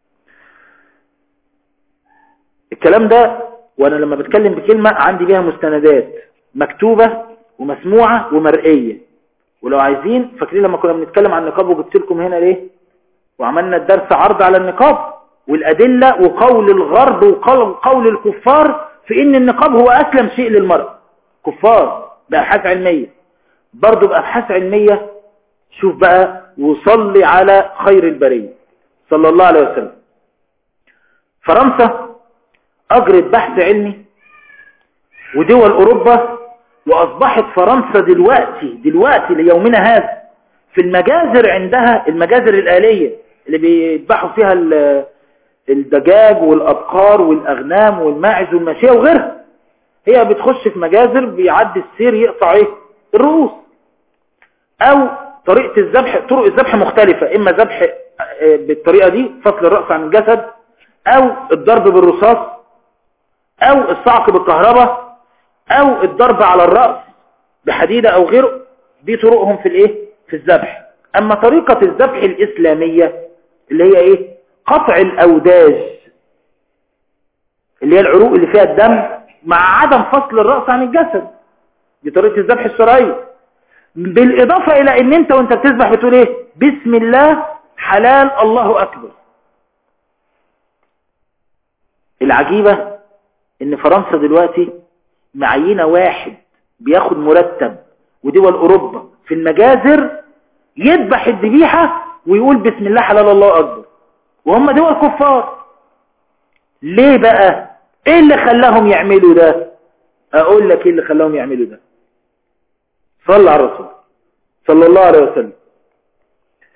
الكلام ده، وانا لما بتكلم بكلمة عندي بيها مستندات مكتوبة ومسموعة ومرئية. ولو عايزين فاكرين لما كنا بنتكلم عن النقاب وجبت لكم هنا ليه وعملنا الدرس عرض على النقاب والأدلة وقول الغرب وقول الكفار في ان النقاب هو اسلم شيء للمرأة، كفار بأبحاث علمية، برضو بأبحاث علمية. شوف بقى، وصلي على خير البرية صلى الله عليه وسلم. فرنسا أجرت بحث علمي ودول أوروبا، وأصبحت فرنسا دلوقتي دلوقتي ليومنا هذا في المجازر عندها، المجازر الآلية اللي بيذبحوا فيها الدجاج والأبقار والأغنام والماعز والماشية وغيرها، هي بتخش في مجازر بيعدي السير يقطع ايه؟ الرؤوس. أو طريقة الذبح، طرق الذبح مختلفة، إما ذبح بالطريقة دي فصل الرأس عن الجسد، أو الضرب بالرصاص، أو الصعق بالكهرباء، أو الضرب على الرأس بحديدة أو غيره. دي طرقهم في الايه؟ في الذبح. أما طريقة الذبح الإسلامية اللي هي ايه؟ قطع الأوداج، اللي هي العروق اللي فيها الدم، مع عدم فصل الرأس عن الجسد. دي طريقة الذبح الشرعية. بالإضافة إلى ان انت وانت بتذبح بتقول ايه؟ بسم الله حلال الله أكبر. العجيبة ان فرنسا دلوقتي معينة واحد بياخد مرتب، ودول أوروبا في المجازر يذبح الذبيحة ويقول بسم الله حلال الله أكبر، وهم دول كفار. ليه بقى؟ ايه اللي خلاهم يعملوا ده؟ اقول لك ايه اللي خلاهم يعملوا ده. صلى على الرسول صلى الله عليه وسلم.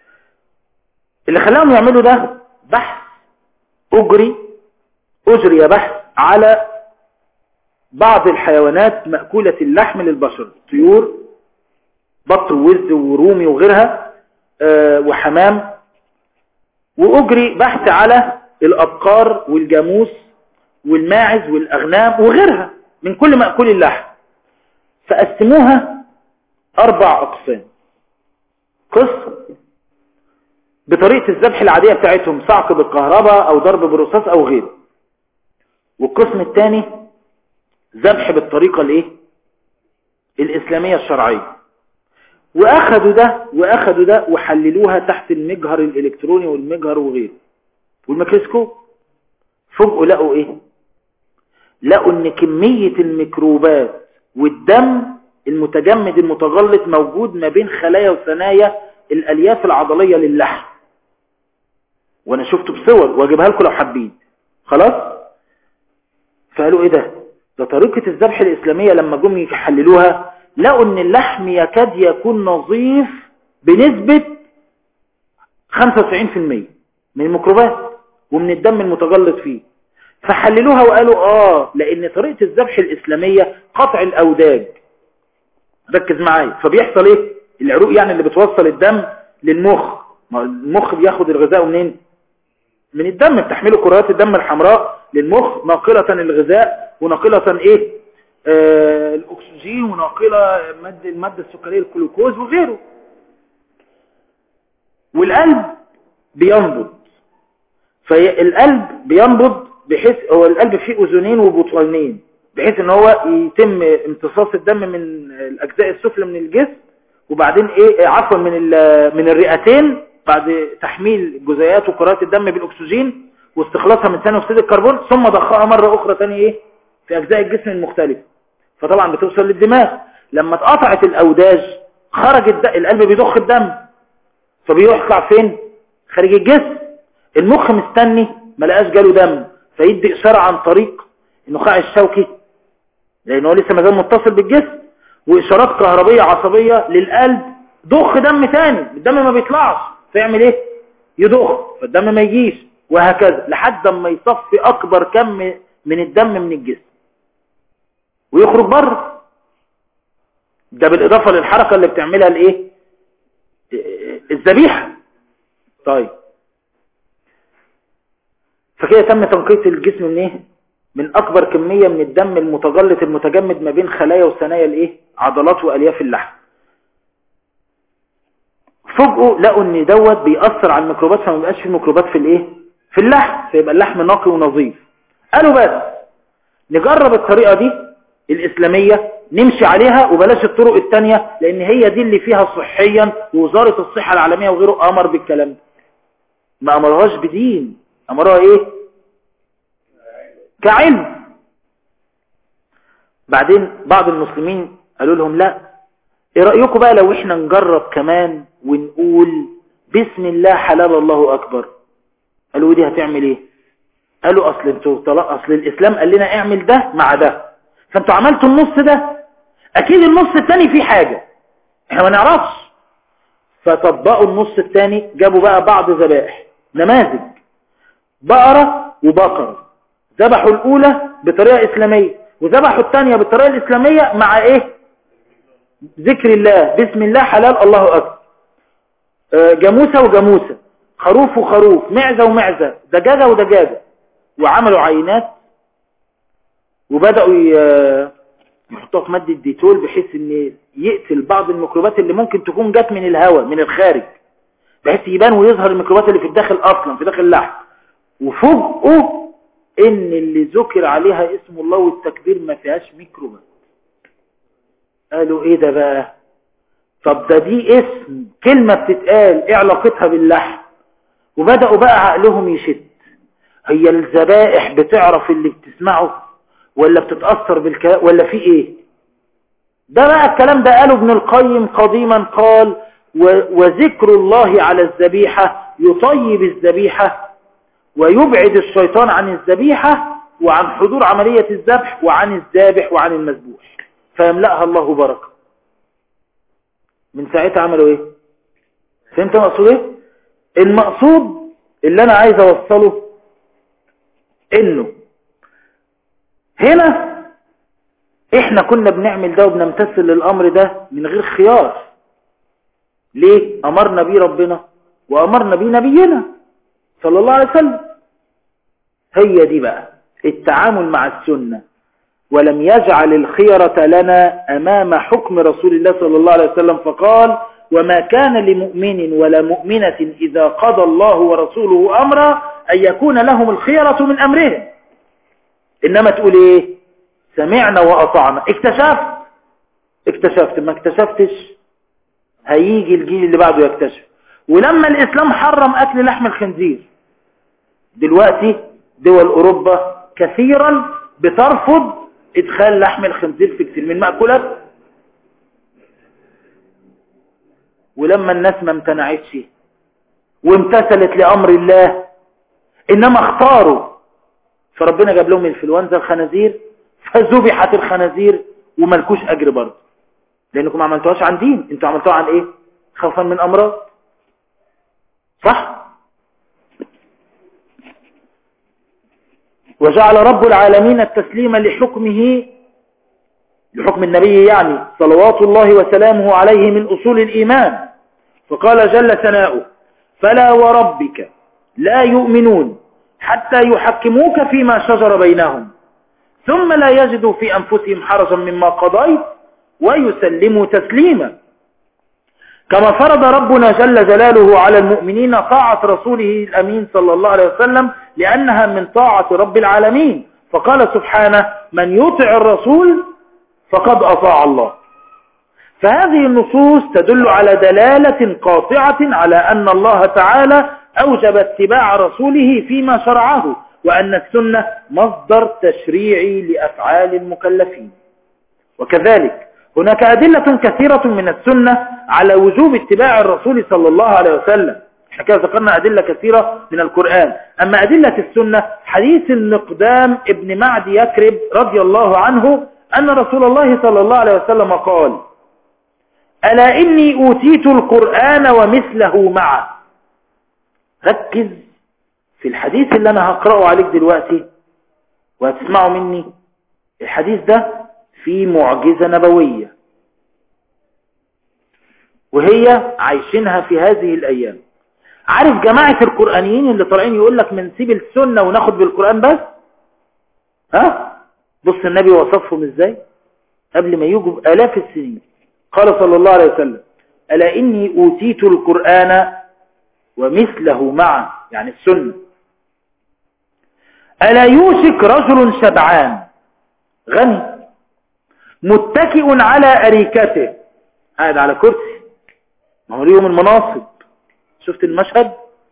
اللي خلاهم يعملوا ده بحث أجري أجري بحث على بعض الحيوانات مأكولة اللحم للبشر، طيور، بط ووز ورومي وغيرها أه وحمام، وأجري بحث على الأبقار والجاموس والماعز والأغنام وغيرها من كل مأكول اللحم. فقسموها أربع أقسام. قسم بطريقة الذبح العادية بتاعتهم، صعق بالكهرباء أو ضرب بالرصاص أو غيره. والقسم الثاني ذبح بالطريقة الايه الإسلامية الشرعية. وأخذوا ده وأخذوا ده وحللوها تحت المجهر الإلكتروني والمجهر وغيره والميكروسكوب. فوجئوا لقوا ايه؟ لقوا ان كمية الميكروبات والدم المتجمد المتغلط موجود ما بين خلايا وثنايا الألياف العضلية للحم. وانا شفته بصور واجيبها لكم لو حابين. خلاص. فقالوا ايه ده؟ ده طريقة الذبح الإسلامية لما جم يحللوها لقوا ان اللحم يكاد يكون نظيف بنسبة خمسة وتسعين بالمئة من الميكروبات ومن الدم المتغلط فيه. فحللوها وقالوا اه لان طريقة الذبح الإسلامية قطع الأوداج. ركز معايا. فبيحصل ايه؟ العروق يعني اللي بتوصل الدم للمخ، المخ بياخد الغذاء منين؟ من الدم. بتحمله كرات الدم الحمراء للمخ ناقلة الغذاء وناقلة ايه آه الاكسجين وناقلة مادة المادة السكرية الجلوكوز وغيره. والقلب بينبض. فالقلب بينبض بحيث هو القلب فيه اذنين وبطانين بحيث ان هو يتم امتصاص الدم من الاجزاء السفلى من الجسم وبعدين ايه عفوا من من الرئتين بعد تحميل جزيئات وكرات الدم بالاكسجين واستخلاصها من ثاني اكسيد الكربون ثم ضخها مره اخرى ثاني ايه في اجزاء الجسم المختلفه. فطبعا بتوصل للدماغ. لما اتقطعت الاوداج خرج الد... القلب بيضخ الدم فبيروح يطلع فين؟ خارج الجسم. المخ مستني ما لقاش جاله دم فيدي اشاره عن طريق النخاع الشوكي لانه لسه ما زال متصل بالجسم واشارات كهربيه عصبيه للقلب ضخ دم ثاني. الدم ما بيطلعش فيعمل ايه؟ يضخ فالدم ما يجيش وهكذا لحد ما يصفي اكبر كم من الدم من الجسم ويخرج بره. ده بالاضافه للحركه اللي بتعملها الايه الذبيحه. طيب فكده تم تنقية الجسم من ايه من اكبر كمية من الدم المتغلط المتجمد ما بين خلايا وثنايا الايه عضلات والياف اللحم. فوجئوا لقوا ان دوت بيأثر على الميكروبات فما بيبقاش في ميكروبات في الايه في اللحم فيبقى اللحم نقي ونظيف. قالوا بس نجرب الطريقة دي الإسلامية نمشي عليها وبلاش الطرق التانية لان هي دي اللي فيها صحيا ووزارة الصحة العالمية وغيره امر بالكلام ده. ما امرهاش بدين امرها ايه كعلم. بعدين بعض المسلمين قالوا لهم لا ايه رأيكم بقى لو احنا نجرب كمان ونقول بسم الله حلال الله اكبر. قالوا دي هتعمل ايه؟ قالوا اصل انتوا اصل الاسلام قال لنا اعمل ده مع ده فانتوا عملتوا النص ده اكيد النص التاني فيه حاجة احنا ما نعرفش. فطبقوا النص التاني جابوا بقى بعض ذبائح نماذج بقرة وبقرة ذبحوا الاولى بطريقة اسلامية وذبحوا الثانية بالطريقة الاسلامية مع ايه ذكر الله بسم الله حلال الله اكبر. جاموسة وجاموسة خروف وخروف معزة ومعزة دجاجة ودجاجة وعملوا عينات وبدأوا يحطوها في مادة ديتول بحيث ان يقتل بعض الميكروبات اللي ممكن تكون جت من الهواء من الخارج بحيث يبان ويظهر الميكروبات اللي في الداخل اصلا في داخل اللحم. وفوجئوا ان اللي ذكر عليها اسم الله والتكبير ما فيهاش ميكروبات. قالوا ايه ده بقى؟ طب ده دي اسم كلمة بتتقال ايه علاقتها باللحم؟ وبدأوا بقى عقلهم يشد هي الذبائح بتعرف اللي بتسمعه ولا بتتأثر بالكلام ولا في ايه؟ ده بقى الكلام ده قاله ابن القيم قديما قال وذكر الله على الذبيحة يطيب الذبيحة ويبعد الشيطان عن الذبيحة وعن حضور عملية الذبح وعن الذابح وعن المذبوح فيملأها الله بركة. من ساعتها عملوا ايه؟ فهمت مقصود ايه؟ المقصود اللي انا عايز اوصله انه هنا احنا كنا بنعمل ده وبنمتثل للامر ده من غير خيار. ليه؟ امرنا بيه ربنا وامرنا بيه نبينا صلى الله عليه وسلم. هي دي بقى التعامل مع السنة. ولم يجعل الخيرة لنا امام حكم رسول الله صلى الله عليه وسلم، فقال وما كان لمؤمن ولا مؤمنة اذا قضى الله ورسوله امرا ان يكون لهم الخيرة من امرهم. انما تقول ايه؟ سمعنا واطعنا. اكتشفت اكتشفت ما اكتشفتش هيجي الجيل اللي بعده يكتشف. ولما الاسلام حرم اكل لحم الخنزير، دلوقتي دول اوروبا كثيرا بترفض ادخال لحم الخنزير في كثير من المأكولات. ولما الناس ما امتنعتش وامتثلت لامر الله انما اختاروا، فربنا جاب لهم الانفلونزا الخنازير فذبحت الخنازير وملكوش اجر برضه، لانكم ما عملتوهاش عن دين، انتوا عملتوها عن ايه؟ خوفا من امراض. صح؟ وجعل رب العالمين التسليم لحكمه، لحكم النبي يعني صلوات الله وسلامه عليه، من اصول الايمان. فقال جل ثناؤه فلا وربك لا يؤمنون حتى يحكموك فيما شجر بينهم ثم لا يجدوا في أنفسهم حرجا مما قضيت ويسلموا تسليما. كما فرض ربنا جل جلاله على المؤمنين طاعة رسوله الأمين صلى الله عليه وسلم، لأنها من طاعة رب العالمين. فقال سبحانه من يطع الرسول فقد أطاع الله. فهذه النصوص تدل على دلالة قاطعة على أن الله تعالى أوجب اتباع رسوله فيما شرعه، وأن السنة مصدر تشريعي لأفعال المكلفين. وكذلك هناك أدلة كثيرة من السنة على وجوب اتباع الرسول صلى الله عليه وسلم. احنا كده ذكرنا أدلة كثيرة من القرآن. أما أدلة السنة حديث المقدام ابن معد يكرب رضي الله عنه أن رسول الله صلى الله عليه وسلم قال ألا إني أوتيت القرآن ومثله معه. ركز في الحديث اللي أنا هقرأه عليك دلوقتي وهتسمعه مني. الحديث ده فيه معجزة نبوية وهي عايشينها في هذه الأيام. عارف جماعة القرآنيين اللي طالعين يقول لك من سيب السنة وناخد بالقرآن بس؟ ها؟ بص النبي وصفهم ازاي قبل ما يجوا بآلاف السنين. قال صلى الله عليه وسلم ألا إني أوتيت القرآن ومثله معه، يعني السنة. ألا يوشك رجل شبعان غني متكئ على أريكته، قاعد على كرسي، ما هو ليهم المناصب، شفت المشهد؟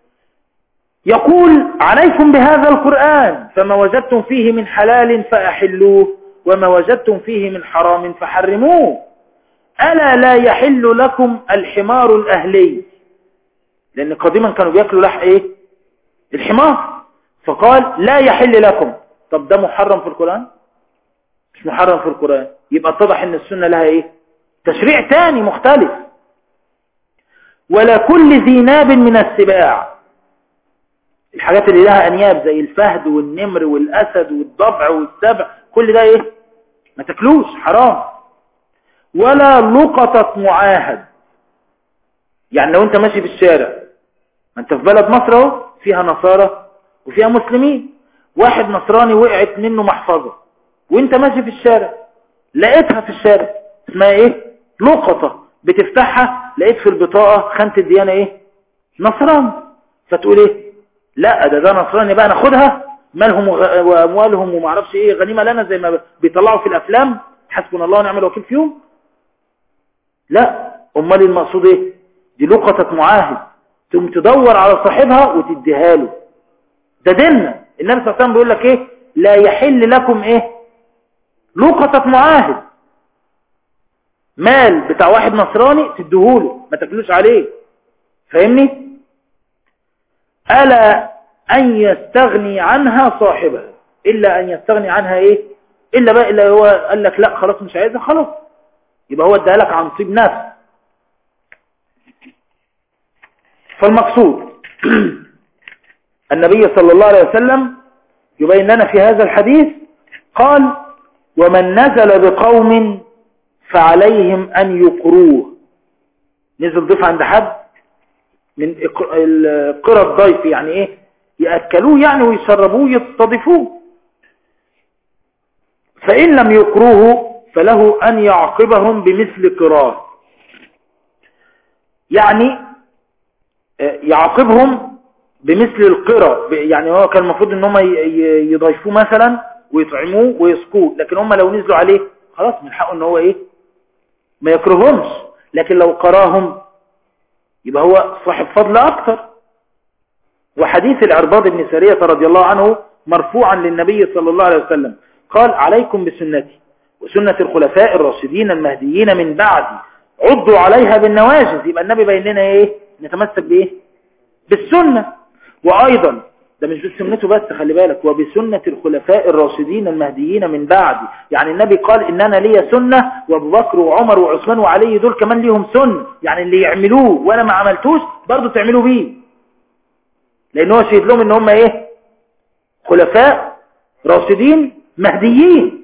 يقول عليكم بهذا القرآن فما وجدتم فيه من حلال فأحلوه وما وجدتم فيه من حرام فحرموه. ألا لا يحل لكم الحمار الأهلي، لأن قديما كانوا بيأكلوا لحم إيه؟ الحمار. فقال لا يحل لكم. طب ده محرم في القرآن؟ مش محرم في القرآن. يبقى اتضح ان السنة لها ايه؟ تشريع تاني مختلف. ولا كل ذي ناب من السباع، الحاجات اللي لها انياب زي الفهد والنمر والاسد والضبع والسبع، كل ده ايه؟ ما تاكلوش، حرام. ولا لقطة معاهد، يعني لو انت ماشي في الشارع، ما انت في بلد مصر اهو فيها نصارى وفيها مسلمين، واحد نصراني وقعت منه محفظة وانت ماشي في الشارع لقيتها في الشارع، اسمها ايه؟ لقطة. بتفتحها لقيت في البطاقة خانة الديانة ايه؟ نصراني. فتقول ايه؟ لا ده ده نصراني بقى ناخدها، مالهم واموالهم ومعرفش ايه، غنيمة لنا زي ما بيطلعوا في الافلام، حسبنا الله ونعم الوكيل فيهم. لا، امال المقصود ايه؟ دي لقطة معاهد، تقوم تدور على صاحبها وتديها له. ده ديننا. النبي صلى الله عليه وسلم بيقول لك ايه؟ لا يحل لكم ايه؟ لقطة معاهد، مال بتاع واحد نصراني تديهوله، ما تاكلوش عليه. فاهمني؟ ألا أن يستغني عنها صاحبها، إلا أن يستغني عنها إيه؟ إلا بقى إلا هو قال لك لا خلاص مش عايزها، خلاص يبقى هو اداها لك عن طيب نفس. فالمقصود النبي صلى الله عليه وسلم يبين لنا في هذا الحديث قال ومن نزل بقوم فعليهم أن يقروه. نزل ضيف عند حد من قرى الضيف، يعني ايه؟ يأكلوه يعني ويشربوه يستضيفوه. فإن لم يقروه فله أن يعقبهم بمثل قراه، يعني يعاقبهم بمثل القرى. يعني هو كان المفروض ان هم يضيفوه مثلا ويطعموه ويسقوه، لكن هم لو نزلوا عليه خلاص من حقه ان هو ايه ما يكرههمش، لكن لو قراهم يبقى هو صاحب فضل اكتر. وحديث العرباض بن سارية رضي الله عنه مرفوعا للنبي صلى الله عليه وسلم قال عليكم بسنتي وسنة الخلفاء الراشدين المهديين من بعدي عضوا عليها بالنواجذ. يبقى النبي بين لنا ايه؟ نتمسك بايه؟ بالسنة. وايضا ده مش بسنته بس، خلي بالك، وبسنة الخلفاء الراشدين المهديين من بعدي. يعني النبي قال ان انا ليا سنة وابو بكر وعمر وعثمان وعلي دول كمان ليهم سنة، يعني اللي يعملوه وانا ما عملتوش برضو تعملوا بيه، لان هو شهد لهم ان هم ايه؟ خلفاء راشدين مهديين.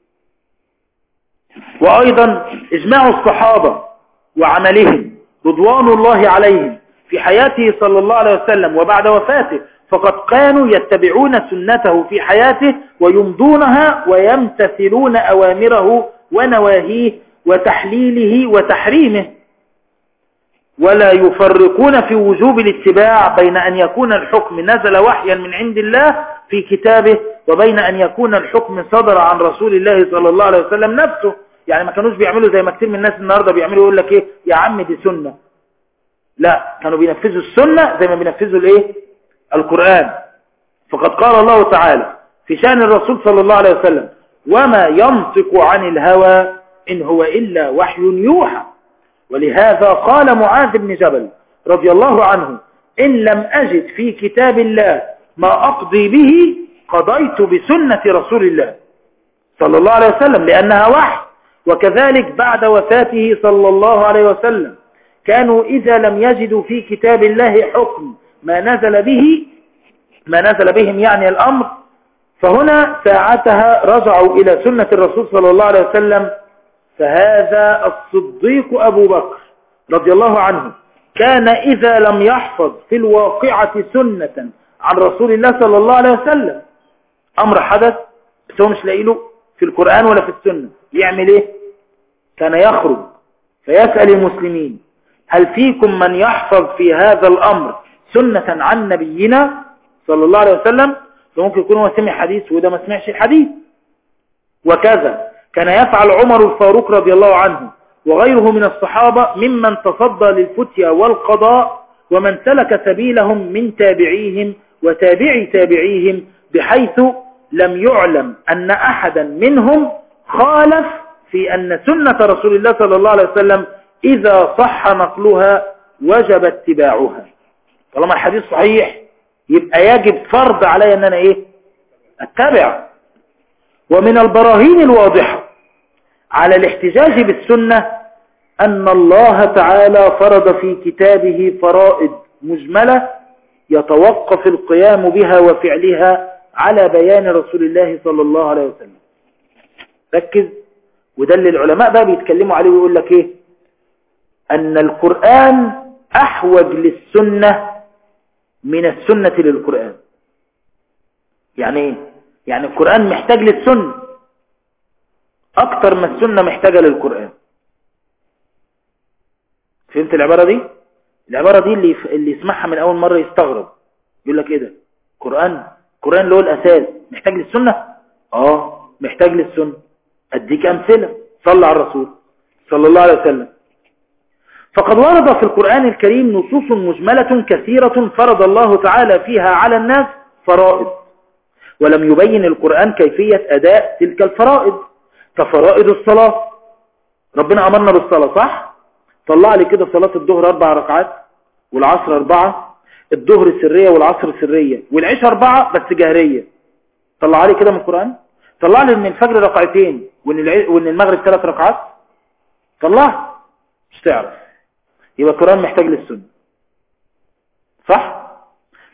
وايضا اجماع الصحابة وعملهم رضوان الله عليهم في حياته صلى الله عليه وسلم وبعد وفاته، فقد كانوا يتبعون سنته في حياته ويمضونها ويمتثلون أوامره ونواهيه وتحليله وتحريمه، ولا يفرقون في وجوب الاتباع بين أن يكون الحكم نزل وحيا من عند الله في كتابه وبين أن يكون الحكم صدر عن رسول الله صلى الله عليه وسلم نفسه. يعني ما كانوش بيعملوا زي ما كتير من الناس النهاردة بيعملوا، يقول لك ايه يا عم دي سنة. لا، كانوا بينفذوا السنة زي ما بينفذوا الايه؟ القرآن. فقد قال الله تعالى في شأن الرسول صلى الله عليه وسلم وما ينطق عن الهوى إن هو إلا وحي يوحى. ولهذا قال معاذ بن جبل رضي الله عنه إن لم أجد في كتاب الله ما أقضي به قضيت بسنة رسول الله صلى الله عليه وسلم لأنها وحي. وكذلك بعد وفاته صلى الله عليه وسلم كانوا إذا لم يجدوا في كتاب الله حكم ما نزل به ما نزل بهم يعني الأمر، فهنا ساعتها رجعوا إلى سنة الرسول صلى الله عليه وسلم. فهذا الصديق أبو بكر رضي الله عنه كان إذا لم يحفظ في الواقعة سنة عن رسول الله صلى الله عليه وسلم، أمر حدث بس هو مش لاقي له في القرآن ولا في السنة، يعمل إيه؟ كان يخرج فيسأل المسلمين هل فيكم من يحفظ في هذا الأمر سنة عن نبينا صلى الله عليه وسلم؟ فممكن يكون هو سمع حديث وده ما سمعش الحديث. وكذا كان يفعل عمر الفاروق رضي الله عنه وغيره من الصحابة ممن تصدى للفتيا والقضاء ومن سلك سبيلهم من تابعيهم وتابعي تابعيهم، بحيث لم يعلم أن أحدا منهم خالف في أن سنة رسول الله صلى الله عليه وسلم إذا صح نقلها وجب اتباعها. طالما الحديث صحيح يبقى يجب فرض علي أن أنا إيه؟ أتبع. ومن البراهين الواضحة على الاحتجاج بالسنة أن الله تعالى فرض في كتابه فرائض مجملة يتوقف القيام بها وفعلها على بيان رسول الله صلى الله عليه وسلم. ركز، وده اللي العلماء بقى بيتكلموا عليه ويقول لك ايه؟ أن القرآن أحوج للسنة من السنة للقرآن. يعني ايه؟ يعني القرآن محتاج للسنة أكتر ما السنة محتاجة للقرآن. فهمت العبارة دي؟ العبارة دي اللي اللي يسمعها من أول مرة يستغرب، يقول لك ايه ده؟ قرآن القرآن اللي هو الأساس محتاج للسنة؟ آه محتاج للسنة. أديك أمثلة. صلى على الرسول صلى الله عليه وسلم. فقد ورد في القرآن الكريم نصوص مجملة كثيرة فرض الله تعالى فيها على الناس فرائض، ولم يبين القرآن كيفية أداء تلك الفرائض كفرائض الصلاة. ربنا أمرنا بالصلاة صح؟ طلع لي كده صلاة الظهر أربع ركعات والعصر أربعة، الظهر سرية والعصر سرية والعشاء أربعة بس جهرية. طلع لي كده من القرآن. طلع لي من الفجر ركعتين وإن المغرب ثلاث ركعات. طلع مش تعرف. يبقى القرآن محتاج للسنة صح؟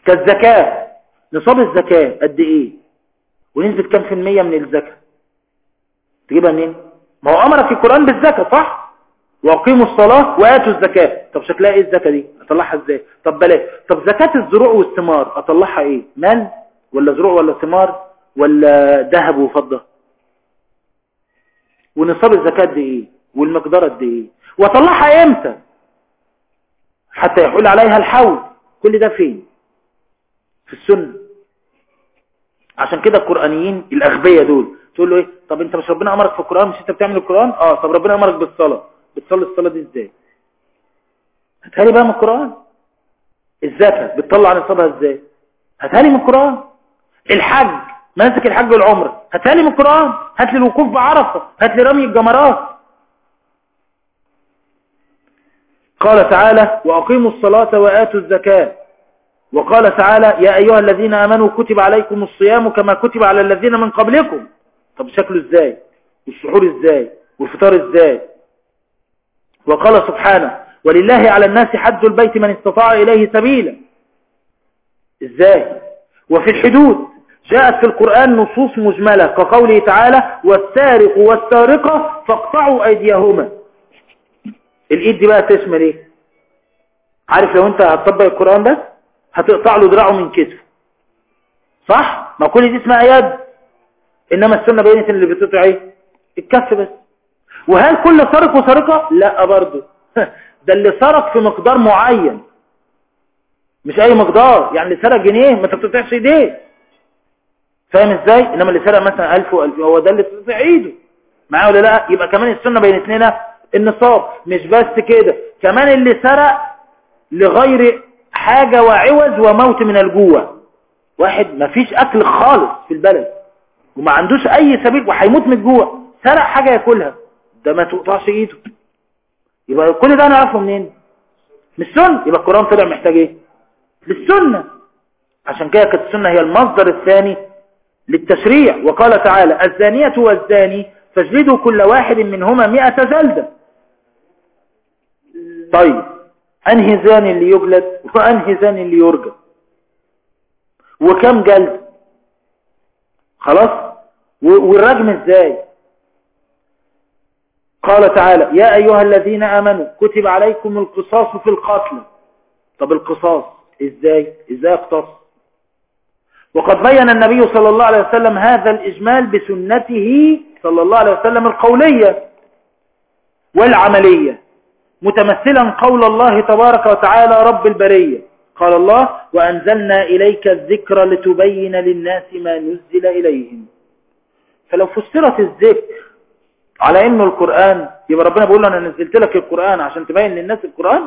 كالزكاة. نصاب الزكاة قد ايه؟ ونسبة كم في المية من الزكاة؟ تجيبها منين؟ ما هو امرك في القرآن بالزكاة صح؟ واقيموا الصلاة واتوا الزكاة. طب شكلها ايه الزكاة دي؟ اطلعها ازاي؟ طب بلاش. طب زكاة الزروع والثمار اطلعها ايه؟ مال ولا زروع ولا ثمار ولا ذهب وفضة؟ ونصاب الزكاة دي ايه؟ والمقدار قد ايه؟ واطلعها امتى حتى يحول عليها الحول؟ كل ده فين؟ في السنة. عشان كده القرآنيين الأغبياء دول تقول له ايه؟ طب انت مش ربنا امرك في القرآن؟ مش انت بتعمل القرآن؟ اه. طب ربنا امرك بالصلاة، بتصلي الصلاة دي ازاي؟ هتهالي بقى من القرآن. الزكاة بتطلع نصابها ازاي؟ هتهالي من القرآن. الحج، مناسك الحج والعمرة، هتهالي من القرآن. هات لي الوقوف بعرفة، هات لي رمي الجمرات. قال تعالى واقيموا الصلاة وآتوا الزكاة. وقال تعالى يا أيها الذين آمنوا كتب عليكم الصيام كما كتب على الذين من قبلكم. طب شكله ازاي؟ والسحور ازاي؟ والفطار ازاي؟ وقال سبحانه ولله على الناس حج البيت من استطاع إليه سبيلا. ازاي؟ وفي الحدود جاءت في القرآن نصوص مجملة كقوله تعالى والسارق والسارقة فاقطعوا أيديهما. الإيد دي بقى تشمل ايه؟ عارف لو انت هتطبق القرآن ده هتقطع له دراعه من كتفه صح؟ ما كل دي اسمها يد. انما السنة بينت اللي بتقطع ايه؟ الكف بس. وهل كل سارق وسارقة؟ لا برضه. ده اللي سرق في مقدار معين مش اي مقدار. يعني اللي سرق جنيه ما تقطعش ايديه، فاهم ازاي؟ انما اللي سرق مثلا ألف وألف هو ده اللي تقطع ايده معاه ولا لا؟ يبقى كمان السنة بينت لنا النصاب. مش بس كده، كمان اللي سرق لغير حاجة وعوز وموت من الجوع. واحد ما فيش اكل خالص في البلد وما عندوش اي سبيل وهيموت من الجوع، سرق حاجة ياكلها، ده ما تقطعش ايده. يبقى كل ده نعرفه منين؟ من السنة. يبقى القرآن طلع محتاج ايه؟ للسنة. عشان كده كانت السنة هي المصدر الثاني للتشريع. وقال تعالى الزانية والزاني فاجلدوا كل واحد منهما مئة جلدة. طيب انهي زاني اللي يجلد وانهي زاني اللي يرجم وكم جلد؟ خلاص. والرجم ازاي؟ قال تعالى يا ايها الذين امنوا كتب عليكم القصاص في القتل. طب القصاص ازاي؟ ازاي اقتص؟ وقد بين النبي صلى الله عليه وسلم هذا الاجمال بسنته صلى الله عليه وسلم القولية والعملية، متمثلا قول الله تبارك وتعالى رب البرية. قال الله وأنزلنا إليك الذكر لتبين للناس ما نزل إليهم. فلو فسرت الذكر على إنه القرآن يبقى ربنا بيقول له أنا نزلت لك القرآن عشان تبين للناس القرآن.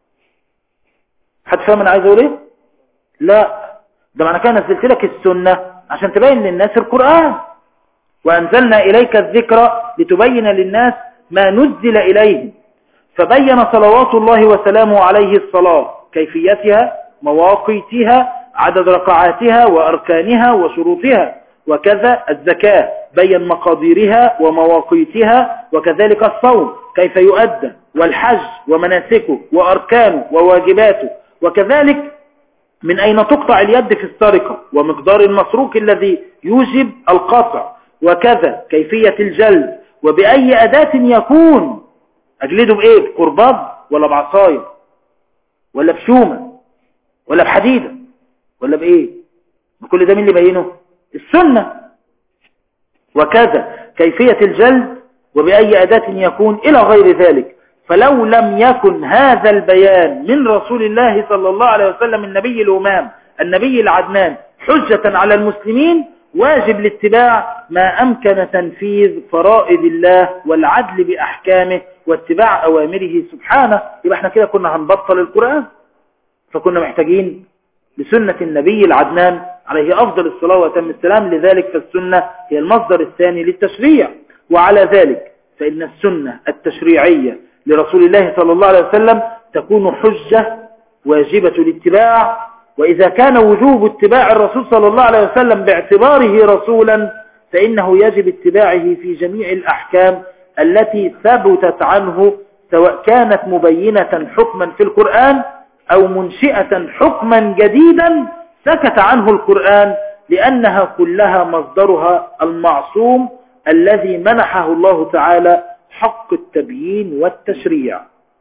حد فاهم أنا عايز أقول إيه؟ لا، ده معنى كده نزلت لك السنة عشان تبين للناس القرآن. وأنزلنا إليك الذكر لتبين للناس ما نزل إليهم. فبين صلوات الله وسلامه عليه الصلاة كيفيتها، مواقيتها، عدد ركعاتها وأركانها وشروطها. وكذا الزكاة بين مقاديرها ومواقيتها، وكذلك الصوم كيف يؤدى، والحج ومناسكه وأركانه وواجباته، وكذلك من أين تقطع اليد في السرقة ومقدار المسروق الذي يوجب القطع، وكذا كيفية الجلد وبأي أداة يكون. أجلده بإيه؟ بقرباج ولا بعصاية ولا بشومة ولا بحديدة ولا بإيه؟ بكل ده مين اللي بينه؟ السنة. وكذا كيفية الجلد وبأي أداة يكون إلى غير ذلك. فلو لم يكن هذا البيان من رسول الله صلى الله عليه وسلم النبي الأمام النبي العدنان حجة على المسلمين، واجب الاتباع ما أمكن تنفيذ فرائض الله والعدل بأحكامه واتباع أوامره سبحانه. يبقى احنا كده كنا هنبطل القرآن، فكنا محتاجين لسنة النبي العدنان عليه أفضل الصلاة وتم السلام. لذلك فالسنة هي المصدر الثاني للتشريع. وعلى ذلك فإن السنة التشريعية لرسول الله صلى الله عليه وسلم تكون حجة واجبة الاتباع. وإذا كان وجوب اتباع الرسول صلى الله عليه وسلم باعتباره رسولا فإنه يجب اتباعه في جميع الأحكام التي ثبتت عنه، سواء كانت مبينة حكما في القرآن أو منشئة حكما جديدا سكت عنه القرآن لأنها كلها مصدرها المعصوم الذي منحه الله تعالى حق التبيين والتشريع.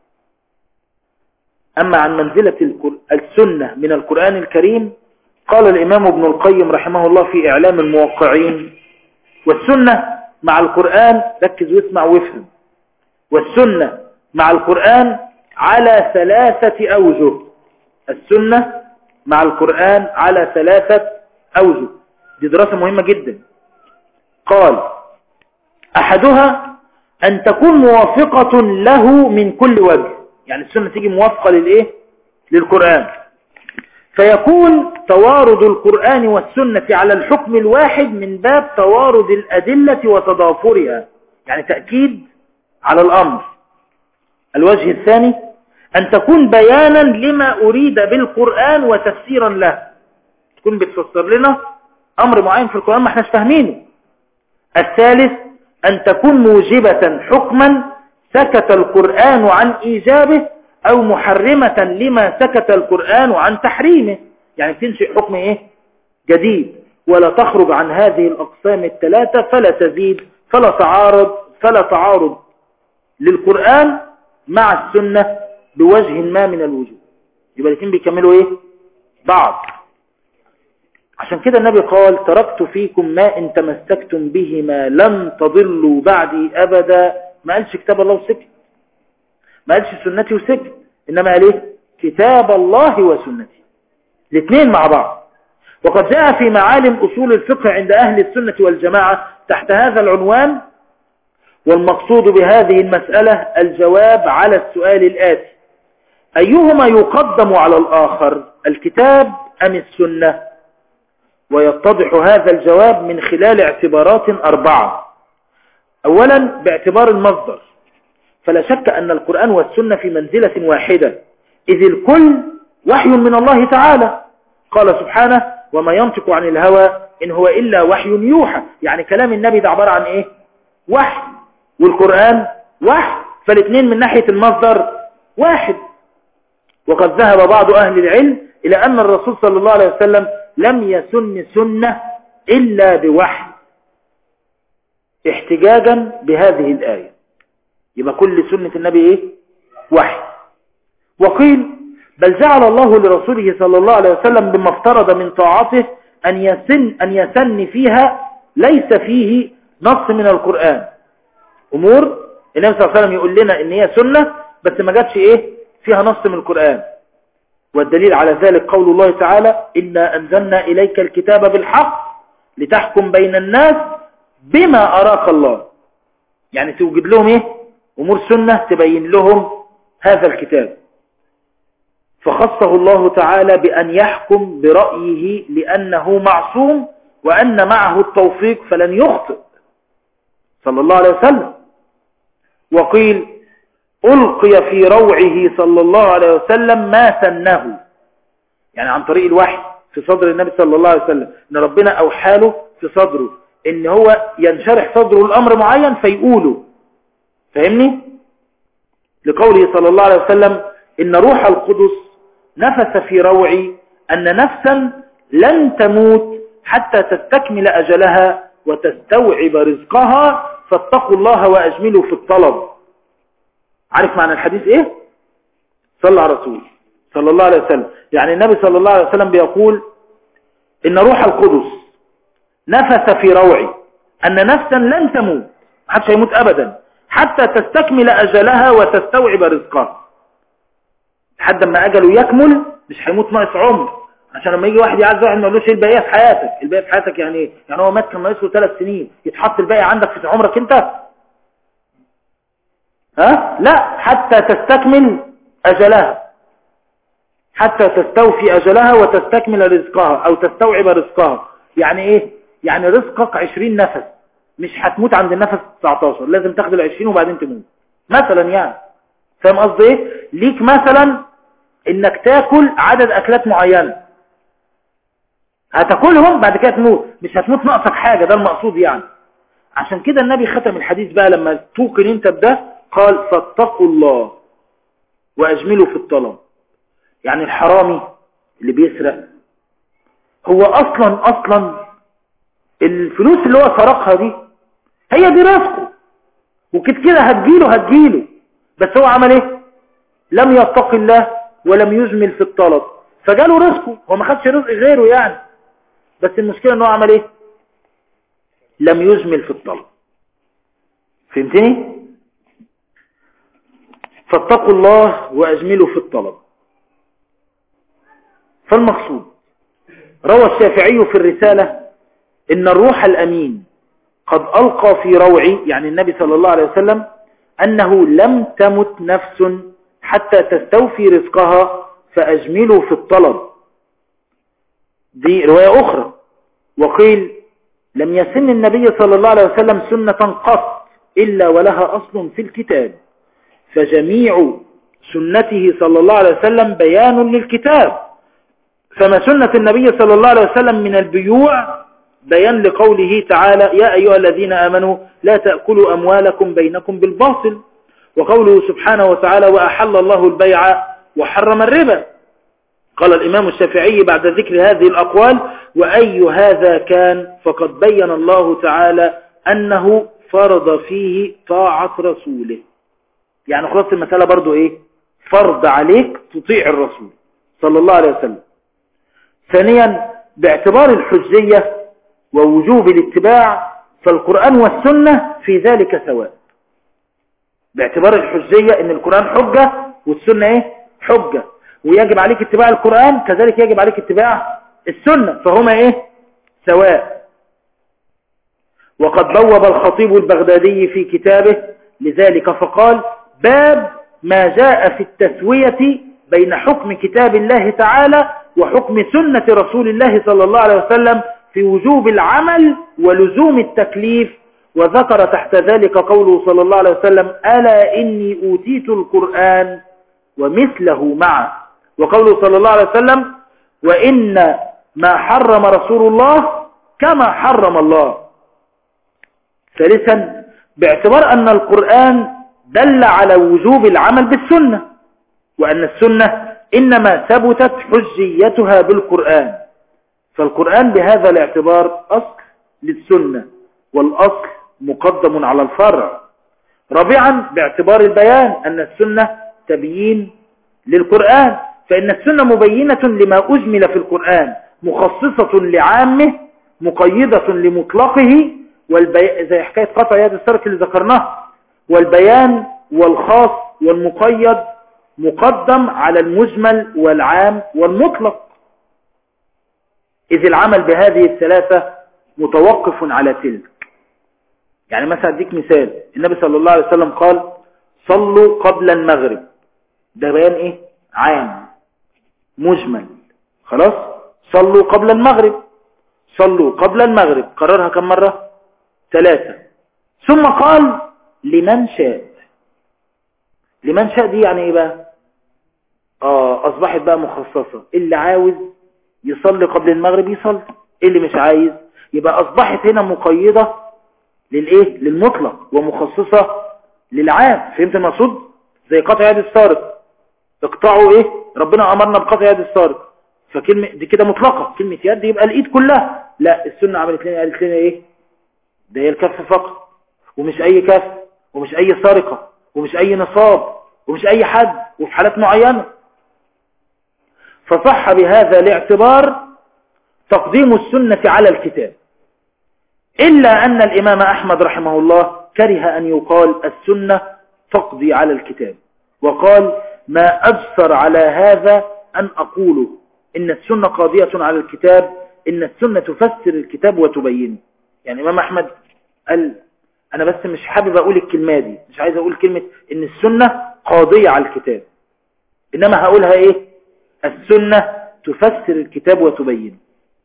أما عن منزلة السنة من القرآن الكريم قال الإمام ابن القيم رحمه الله في إعلام الموقعين: والسنة مع القرآن، ركز واسمع وافهم، والسنة مع القرآن على ثلاثة أوجه. السنة مع القرآن على ثلاثة أوجه، دي دراسة مهمة جدا. قال: أحدها أن تكون موافقة له من كل وجه، يعني السنة تيجي موافقة للإيه؟ للقرآن، فيكون توارد القرآن والسنة على الحكم الواحد من باب توارد الأدلة وتضافرها، يعني تأكيد على الأمر. الوجه الثاني أن تكون بيانا لما أريد بالقرآن وتفسيرا له، تكون بتفسر لنا أمر معين في القرآن ما احناش فاهمينه. الثالث أن تكون موجبة حكما سكت القرآن عن إيجابه أو محرمة لما سكت القرآن عن تحريمه، يعني تنشئ حكم إيه؟ جديد، ولا تخرج عن هذه الأقسام الثلاثة فلا تزيد فلا تعارض فلا تعارض للقرآن مع السنة بوجه ما من الوجوه. يبقى الاثنين بيكملوا إيه؟ بعض. عشان كده النبي قال: تركت فيكم ما إن تمسكتم بهما لن تضلوا بعدي أبدا. ما قالش كتاب الله وسكت، ما قالش سنتي وسكت، إنما قال إيه؟ كتاب الله وسنتي، الاثنين مع بعض. وقد جاء في معالم أصول الفقه عند أهل السنة والجماعة تحت هذا العنوان: والمقصود بهذه المسألة الجواب على السؤال الآتي: أيهما يقدم على الآخر، الكتاب أم السنة؟ ويتضح هذا الجواب من خلال اعتبارات أربعة. أولا باعتبار المصدر، فلا شك أن القرآن والسنة في منزلة واحدة، إذ الكل وحي من الله تعالى. قال سبحانه: وما ينطق عن الهوى إن هو إلا وحي يوحى، يعني كلام النبي ده عبارة عن إيه؟ وحي، والقرآن وحي، فالاثنين من ناحية المصدر واحد. وقد ذهب بعض أهل العلم إلى أن الرسول صلى الله عليه وسلم لم يسن سنة إلا بوحي، احتجاجا بهذه الآية. يبقى كل سنة النبي إيه؟ وحي. وقيل: بل جعل الله لرسوله صلى الله عليه وسلم بما افترض من طاعته أن يسن, أن يسن فيها ليس فيه نص من القرآن، أمور النبي صلى الله عليه وسلم يقول لنا إن هي سنة بس ما جاتش إيه؟ فيها نص من القرآن. والدليل على ذلك قول الله تعالى: إنا أنزلنا إليك الكتاب بالحق لتحكم بين الناس بما أراك الله، يعني توجد لهم إيه؟ أمور سنة تبين لهم هذا الكتاب. فخصه الله تعالى بأن يحكم برأيه لأنه معصوم وأن معه التوفيق فلن يخطئ صلى الله عليه وسلم. وقيل: ألقي في روعه صلى الله عليه وسلم ما سنه، يعني عن طريق الوحي في صدر النبي صلى الله عليه وسلم، إن ربنا أوحاله في صدره إن هو ينشرح صدره الأمر معين فيقوله، فهمني؟ لقوله صلى الله عليه وسلم: إن روح القدس نفس في روعي أن نفسا لن تموت حتى تستكمل أجلها وتستوعب رزقها فاتقوا الله وأجملوا في الطلب. عارف معنى الحديث إيه؟ صلى على رسول صلى الله عليه وسلم، يعني النبي صلى الله عليه وسلم بيقول إن روح القدس نفس في روعي أن نفسا لن تموت، محدش هيموت أبدا حتى تستكمل أجلها وتستوعب رزقها، لحد ما أجله يكمل، مش هيموت ناقص عمر. عشان لما يجي واحد يعز واحد ما يقولوش ايه الباقي في حياتك، الباقي في حياتك يعني ايه؟ يعني هو مات كان ناقصه ثلاث سنين، يتحط الباقي عندك في عمرك انت؟ ها؟ لا، حتى تستكمل أجلها، حتى تستوفي أجلها وتستكمل رزقها أو تستوعب رزقها. يعني إيه؟ يعني رزقك عشرين نفس، مش هتموت عند النفس تسعتاشر، لازم تاخد العشرين وبعدين تموت مثلا. يعني فاهم قصدي إيه؟ ليك مثلا إنك تاكل عدد أكلات معينة، هتاكلهم بعد كده تموت، مش هتموت ناقصك حاجة، ده المقصود يعني. عشان كده النبي ختم الحديث بقى لما توقن انت بده قال: فاتقوا الله وأجملوا في الطلب. يعني الحرامي اللي بيسرق هو اصلا اصلا الفلوس اللي هو سرقها دي هي دي رزقه، وكده كده هتجيله هتجيله بس هو عمل ايه؟ لم يتق الله ولم يجمل في الطلب فجاله رزقه. هو ما خدش رزق غيره يعني، بس المشكلة انه عمل ايه؟ لم يجمل في الطلب. فهمتني؟ فاتقوا الله واجملوا في الطلب. فالمقصود روى الشافعي في الرسالة ان الروح الامين قد القى في روعي، يعني النبي صلى الله عليه وسلم، انه لم تمت نفس حتى تستوفي رزقها فاجملوا في الطلب. دي رواية اخرى. وقيل لم يسن النبي صلى الله عليه وسلم سنة قط الا ولها اصل في الكتاب، فجميع سنته صلى الله عليه وسلم بيان للكتاب. فما سنة النبي صلى الله عليه وسلم من البيوع بيان لقوله تعالى يا أيها الذين آمنوا لا تأكلوا أموالكم بينكم بالباطل، وقوله سبحانه وتعالى وأحل الله البيع وحرم الربا. قال الإمام الشافعي بعد ذكر هذه الأقوال وأي هذا كان فقد بين الله تعالى أنه فرض فيه طاعة رسوله. يعني خلاص المسألة برضو إيه؟ فرض عليك تطيع الرسول صلى الله عليه وسلم. ثانيا باعتبار الحجية ووجوب الاتباع فالقرآن والسنة في ذلك سواء. باعتبار الحجية ان القرآن حجة والسنة ايه؟ حجة، ويجب عليك اتباع القرآن كذلك يجب عليك اتباع السنة، فهما ايه؟ سواء. وقد بوب الخطيب البغدادي في كتابه لذلك فقال باب ما جاء في التسوية بين حكم كتاب الله تعالى وحكم سنة رسول الله صلى الله عليه وسلم في وجوب العمل ولزوم التكليف. وذكر تحت ذلك قوله صلى الله عليه وسلم ألا إني أوتيت القرآن ومثله معه، وقوله صلى الله عليه وسلم وإن ما حرم رسول الله كما حرم الله. ثالثا باعتبار أن القرآن دل على وجوب العمل بالسنة، وأن السنة إنما ثبتت حجيتها بالقرآن، فالقرآن بهذا الاعتبار أصل للسنة والأصل مقدم على الفرع. رابعا باعتبار البيان أن السنة تبيين للقرآن، فإن السنة مبينة لما أجمل في القرآن مخصصة لعامه مقيدة لمطلقه، والبي... زي حكاية قطع يد السرك اللي ذكرناها. والبيان والخاص والمقيد مقدم على المجمل والعام والمطلق، إذ العمل بهذه الثلاثة متوقف على تلك. يعني مثلا اديك مثال، النبي صلى الله عليه وسلم قال صلوا قبل المغرب، ده بيان ايه؟ عام مجمل. خلاص صلوا قبل المغرب، صلوا قبل المغرب قررها كم مرة؟ ثلاثة. ثم قال لمن شاء. لمن شاء دي يعني ايه بقى؟ اه اصبحت بقى مخصصة، اللي عاوز يصلي قبل المغرب يصلي، اللي مش عايز يبقى اصبحت هنا مقيدة للايه؟ للمطلق، ومخصصة للعام. فهمت المقصود؟ زي قطع يد السارق، اقطعوا ايه؟ ربنا امرنا بقطع يد السارق، فكلمة دي كده مطلقة، كلمة يد يبقى الايد كلها. لا، السنة عملت لنا قالت لنا ايه؟ ده هي الكف فقط، ومش اي كف، ومش اي سرقة، ومش اي نصاب، ومش اي حد، وفي حالات معينة. فصح بهذا الاعتبار تقديم السنة على الكتاب، إلا أن الإمام أحمد رحمه الله كره أن يقال السنة تقضي على الكتاب، وقال ما أجسر على هذا أن أقوله إن السنة قاضية على الكتاب، إن السنة تفسر الكتاب وتبينه. يعني الإمام أحمد قال أنا بس مش حابب أقول الكلمة دي، مش عايز أقول كلمة إن السنة قاضية على الكتاب، إنما هقولها إيه؟ السنة تفسر الكتاب وتبينه.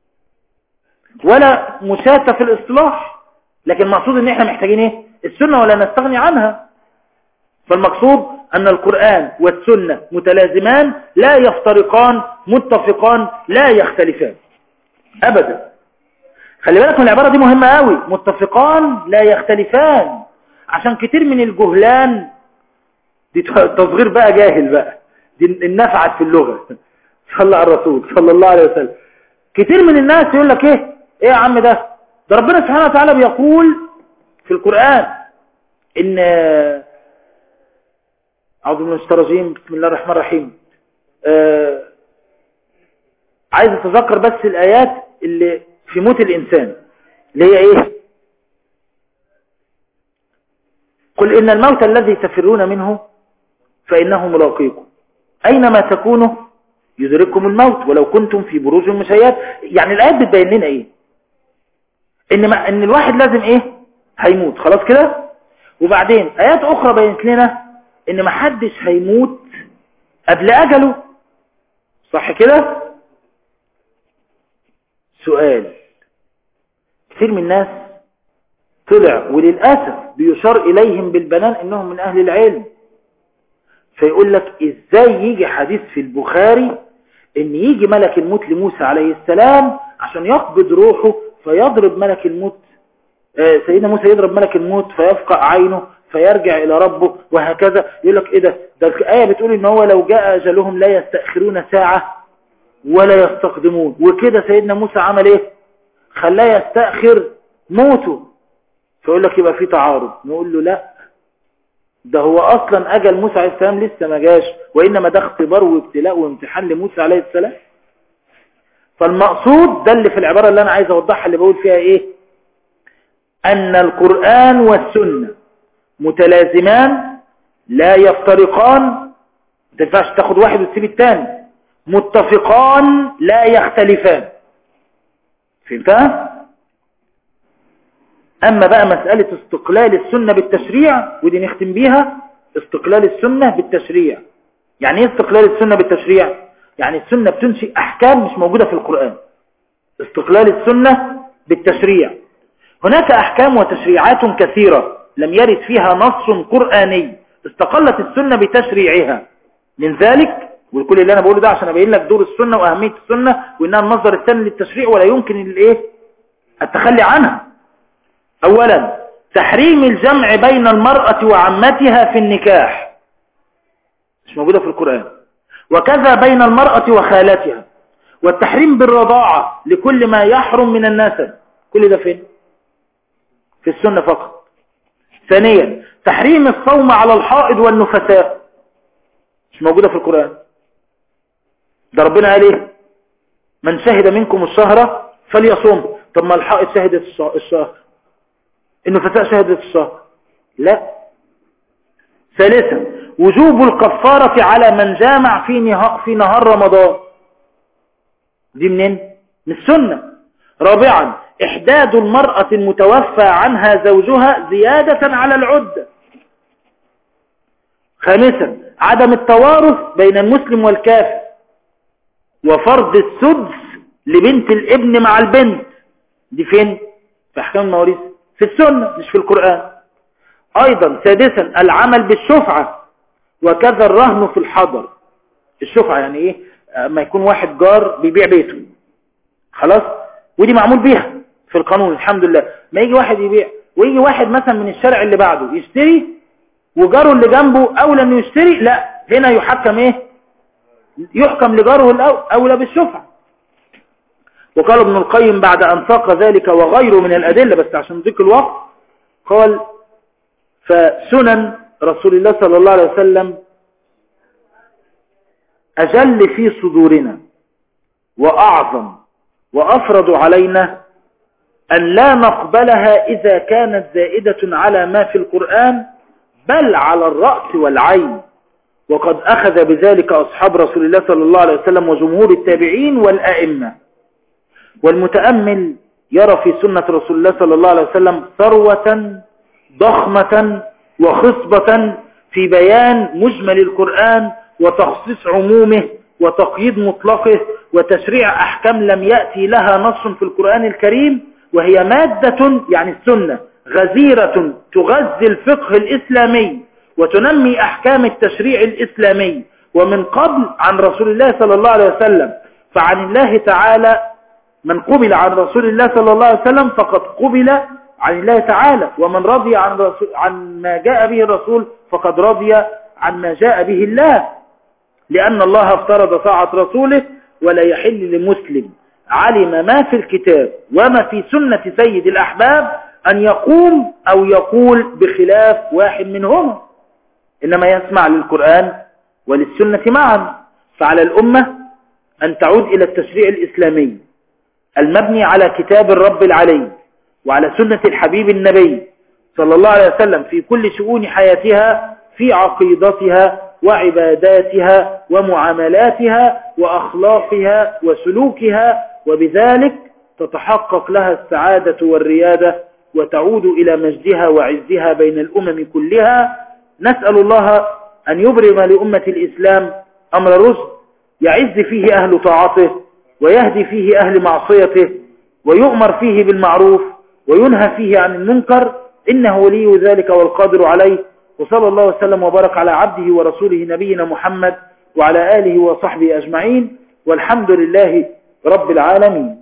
ولا مشاتة في الاصطلاح، لكن المقصود ان احنا محتاجين ايه؟ السنة ولا نستغني عنها. فالمقصود ان القرآن والسنة متلازمان لا يفترقان، متفقان لا يختلفان ابدا. خلي بالك من العبارة دي مهمة قوي، متفقان لا يختلفان، عشان كتير من الجهلان دي تصغير بقى جاهل بقى، دي النفعت في اللغة. صلى على الرسول صلى الله عليه وسلم. كتير من الناس يقول لك ايه ايه يا عم ده ده ربنا سبحانه وتعالى بيقول في القرآن ان أعوذ بالله من الشيطان الرجيم بسم الله الرحمن الرحيم. آه عايز اتذكر بس الآيات اللي في موت الإنسان اللي هي ايه؟ قل إن الموت الذي تفرون منه فإنه ملاقيكم أينما تكونوا يدرككم الموت ولو كنتم في بروج مشيدة. يعني الآيات بتبين لنا ايه؟ ان ما ان الواحد لازم ايه؟ هيموت خلاص كده. وبعدين آيات أخرى بينت لنا ان ما حدش هيموت قبل أجله، صح كده؟ سؤال، كثير من الناس طلع وللأسف بيشار إليهم بالبنان إنهم من أهل العلم، فيقول لك إزاي يجي حديث في البخاري إن يجي ملك الموت لموسى عليه السلام عشان يقبض روحه فيضرب ملك الموت، آه سيدنا موسى يضرب ملك الموت فيفقع عينه فيرجع إلى ربه وهكذا. يقول لك إيه ده؟ ده الآية بتقول إن هو لو جاء أجلهم لا يستأخرون ساعة ولا يستقدمون، وكده سيدنا موسى عمل إيه؟ خلاه يستأخر موته. فيقول لك يبقى في تعارض. نقول له لا، ده هو أصلا أجل موسى عليه السلام لسه ما جاش، وإنما ده اختبار وابتلاء وامتحان لموسى عليه السلام. فالمقصود ده اللي في العبارة اللي أنا عايز أوضحها اللي بقول فيها إيه؟ أن القرآن والسنة متلازمان لا يفترقان، ما تنفعش تاخد واحد وتسيب الثاني، متفقان لا يختلفان. فهمتها؟ أما بقى مسألة استقلال السنة بالتشريع، ودي نختم بيها، استقلال السنة بالتشريع. يعني ايه استقلال السنة بالتشريع؟ يعني السنة بتنشئ أحكام مش موجودة في القرآن. استقلال السنة بالتشريع. هناك أحكام وتشريعات كثيرة لم يرد فيها نص قرآني، استقلت السنة بتشريعها. من ذلك، والكل اللي أنا بقوله ده عشان أبين لك دور السنة وأهمية السنة وإنها المصدر الثاني للتشريع ولا يمكن الإيه؟ التخلي عنها. أولا، تحريم الجمع بين المرأة وعمتها في النكاح، مش موجودة في القرآن. وكذا بين المرأة وخالتها. والتحريم بالرضاعة لكل ما يحرم من النسب، كل ده فين؟ في السنة فقط. ثانيا، تحريم الصوم على الحائض والنفساء، مش موجودة في القرآن. ده ربنا قال ايه؟ من شهد منكم الشهر فليصوم. طب ما الحائض شهدت الشهر، النفساء شهدت الشهر، لا. ثالثا، وجوب الكفارة على من جامع في نهار, في نهار رمضان، دي منين؟ من السنة. رابعا، إحداد المرأة المتوفى عنها زوجها زيادة على العدة. خامسا، عدم التوارث بين المسلم والكافر، وفرض السدس لبنت الابن مع البنت، دي فين؟ في أحكام المواريث، في السنة مش في القرآن. أيضا سادسا، العمل بالشفعة، وكذا الرهن في الحضر. الشفعة يعني إيه؟ ما يكون واحد جار بيبيع بيته، خلاص، ودي معمول بيها في القانون الحمد لله. ما يجي واحد يبيع ويجي واحد مثلا من الشارع اللي بعده يشتري وجاره اللي جنبه أولى أنه يشتري، لا، هنا يحكم إيه؟ يحكم لجاره الأولى بالشفعة. وقال ابن القيم بعد أن ساق ذلك وغيره من الأدلة، بس عشان ذكر الوقت، قال: فسنن رسول الله صلى الله عليه وسلم أجل في صدورنا وأعظم وأفرض علينا أن لا نقبلها إذا كانت زائدة على ما في القرآن، بل على الرأس والعين. وقد أخذ بذلك أصحاب رسول الله صلى الله عليه وسلم وجمهور التابعين والآئمة. والمتأمل يرى في سنة رسول الله صلى الله عليه وسلم ثروة ضخمة وخصبة في بيان مجمل القرآن وتخصيص عمومه وتقييد مطلقه وتشريع أحكام لم يأتي لها نص في القرآن الكريم، وهي مادة يعني السنة غزيرة تغذي الفقه الإسلامي وتنمي أحكام التشريع الإسلامي. ومن قبل عن رسول الله صلى الله عليه وسلم، فعن الله تعالى من قبل عن رسول الله صلى الله عليه وسلم فقد قبل عن الله تعالى، ومن رضي عن, رسول عن ما جاء به الرسول فقد رضي عن ما جاء به الله، لأن الله افترض طاعة رسوله، ولا يحل لمسلم علم ما في الكتاب وما في سنة سيد الأحباب أن يقوم أو يقول بخلاف واحد منهما، إنما يسمع للقرآن وللسنة معا. فعلى الأمة أن تعود إلى التشريع الإسلامي المبني على كتاب الرب العلي وعلى سنة الحبيب النبي صلى الله عليه وسلم في كل شؤون حياتها، في عقيدتها وعباداتها ومعاملاتها وأخلاقها وسلوكها، وبذلك تتحقق لها السعادة والريادة وتعود إلى مجدها وعزها بين الأمم كلها. نسأل الله أن يبرم لأمة الإسلام أمر رشد يعز فيه أهل طاعته ويهدي فيه أهل معصيته ويؤمر فيه بالمعروف وينهى فيه عن المنكر، إنه ولي ذلك والقادر عليه. وصلى الله وسلم وبارك على عبده ورسوله نبينا محمد وعلى آله وصحبه أجمعين، والحمد لله رب العالمين.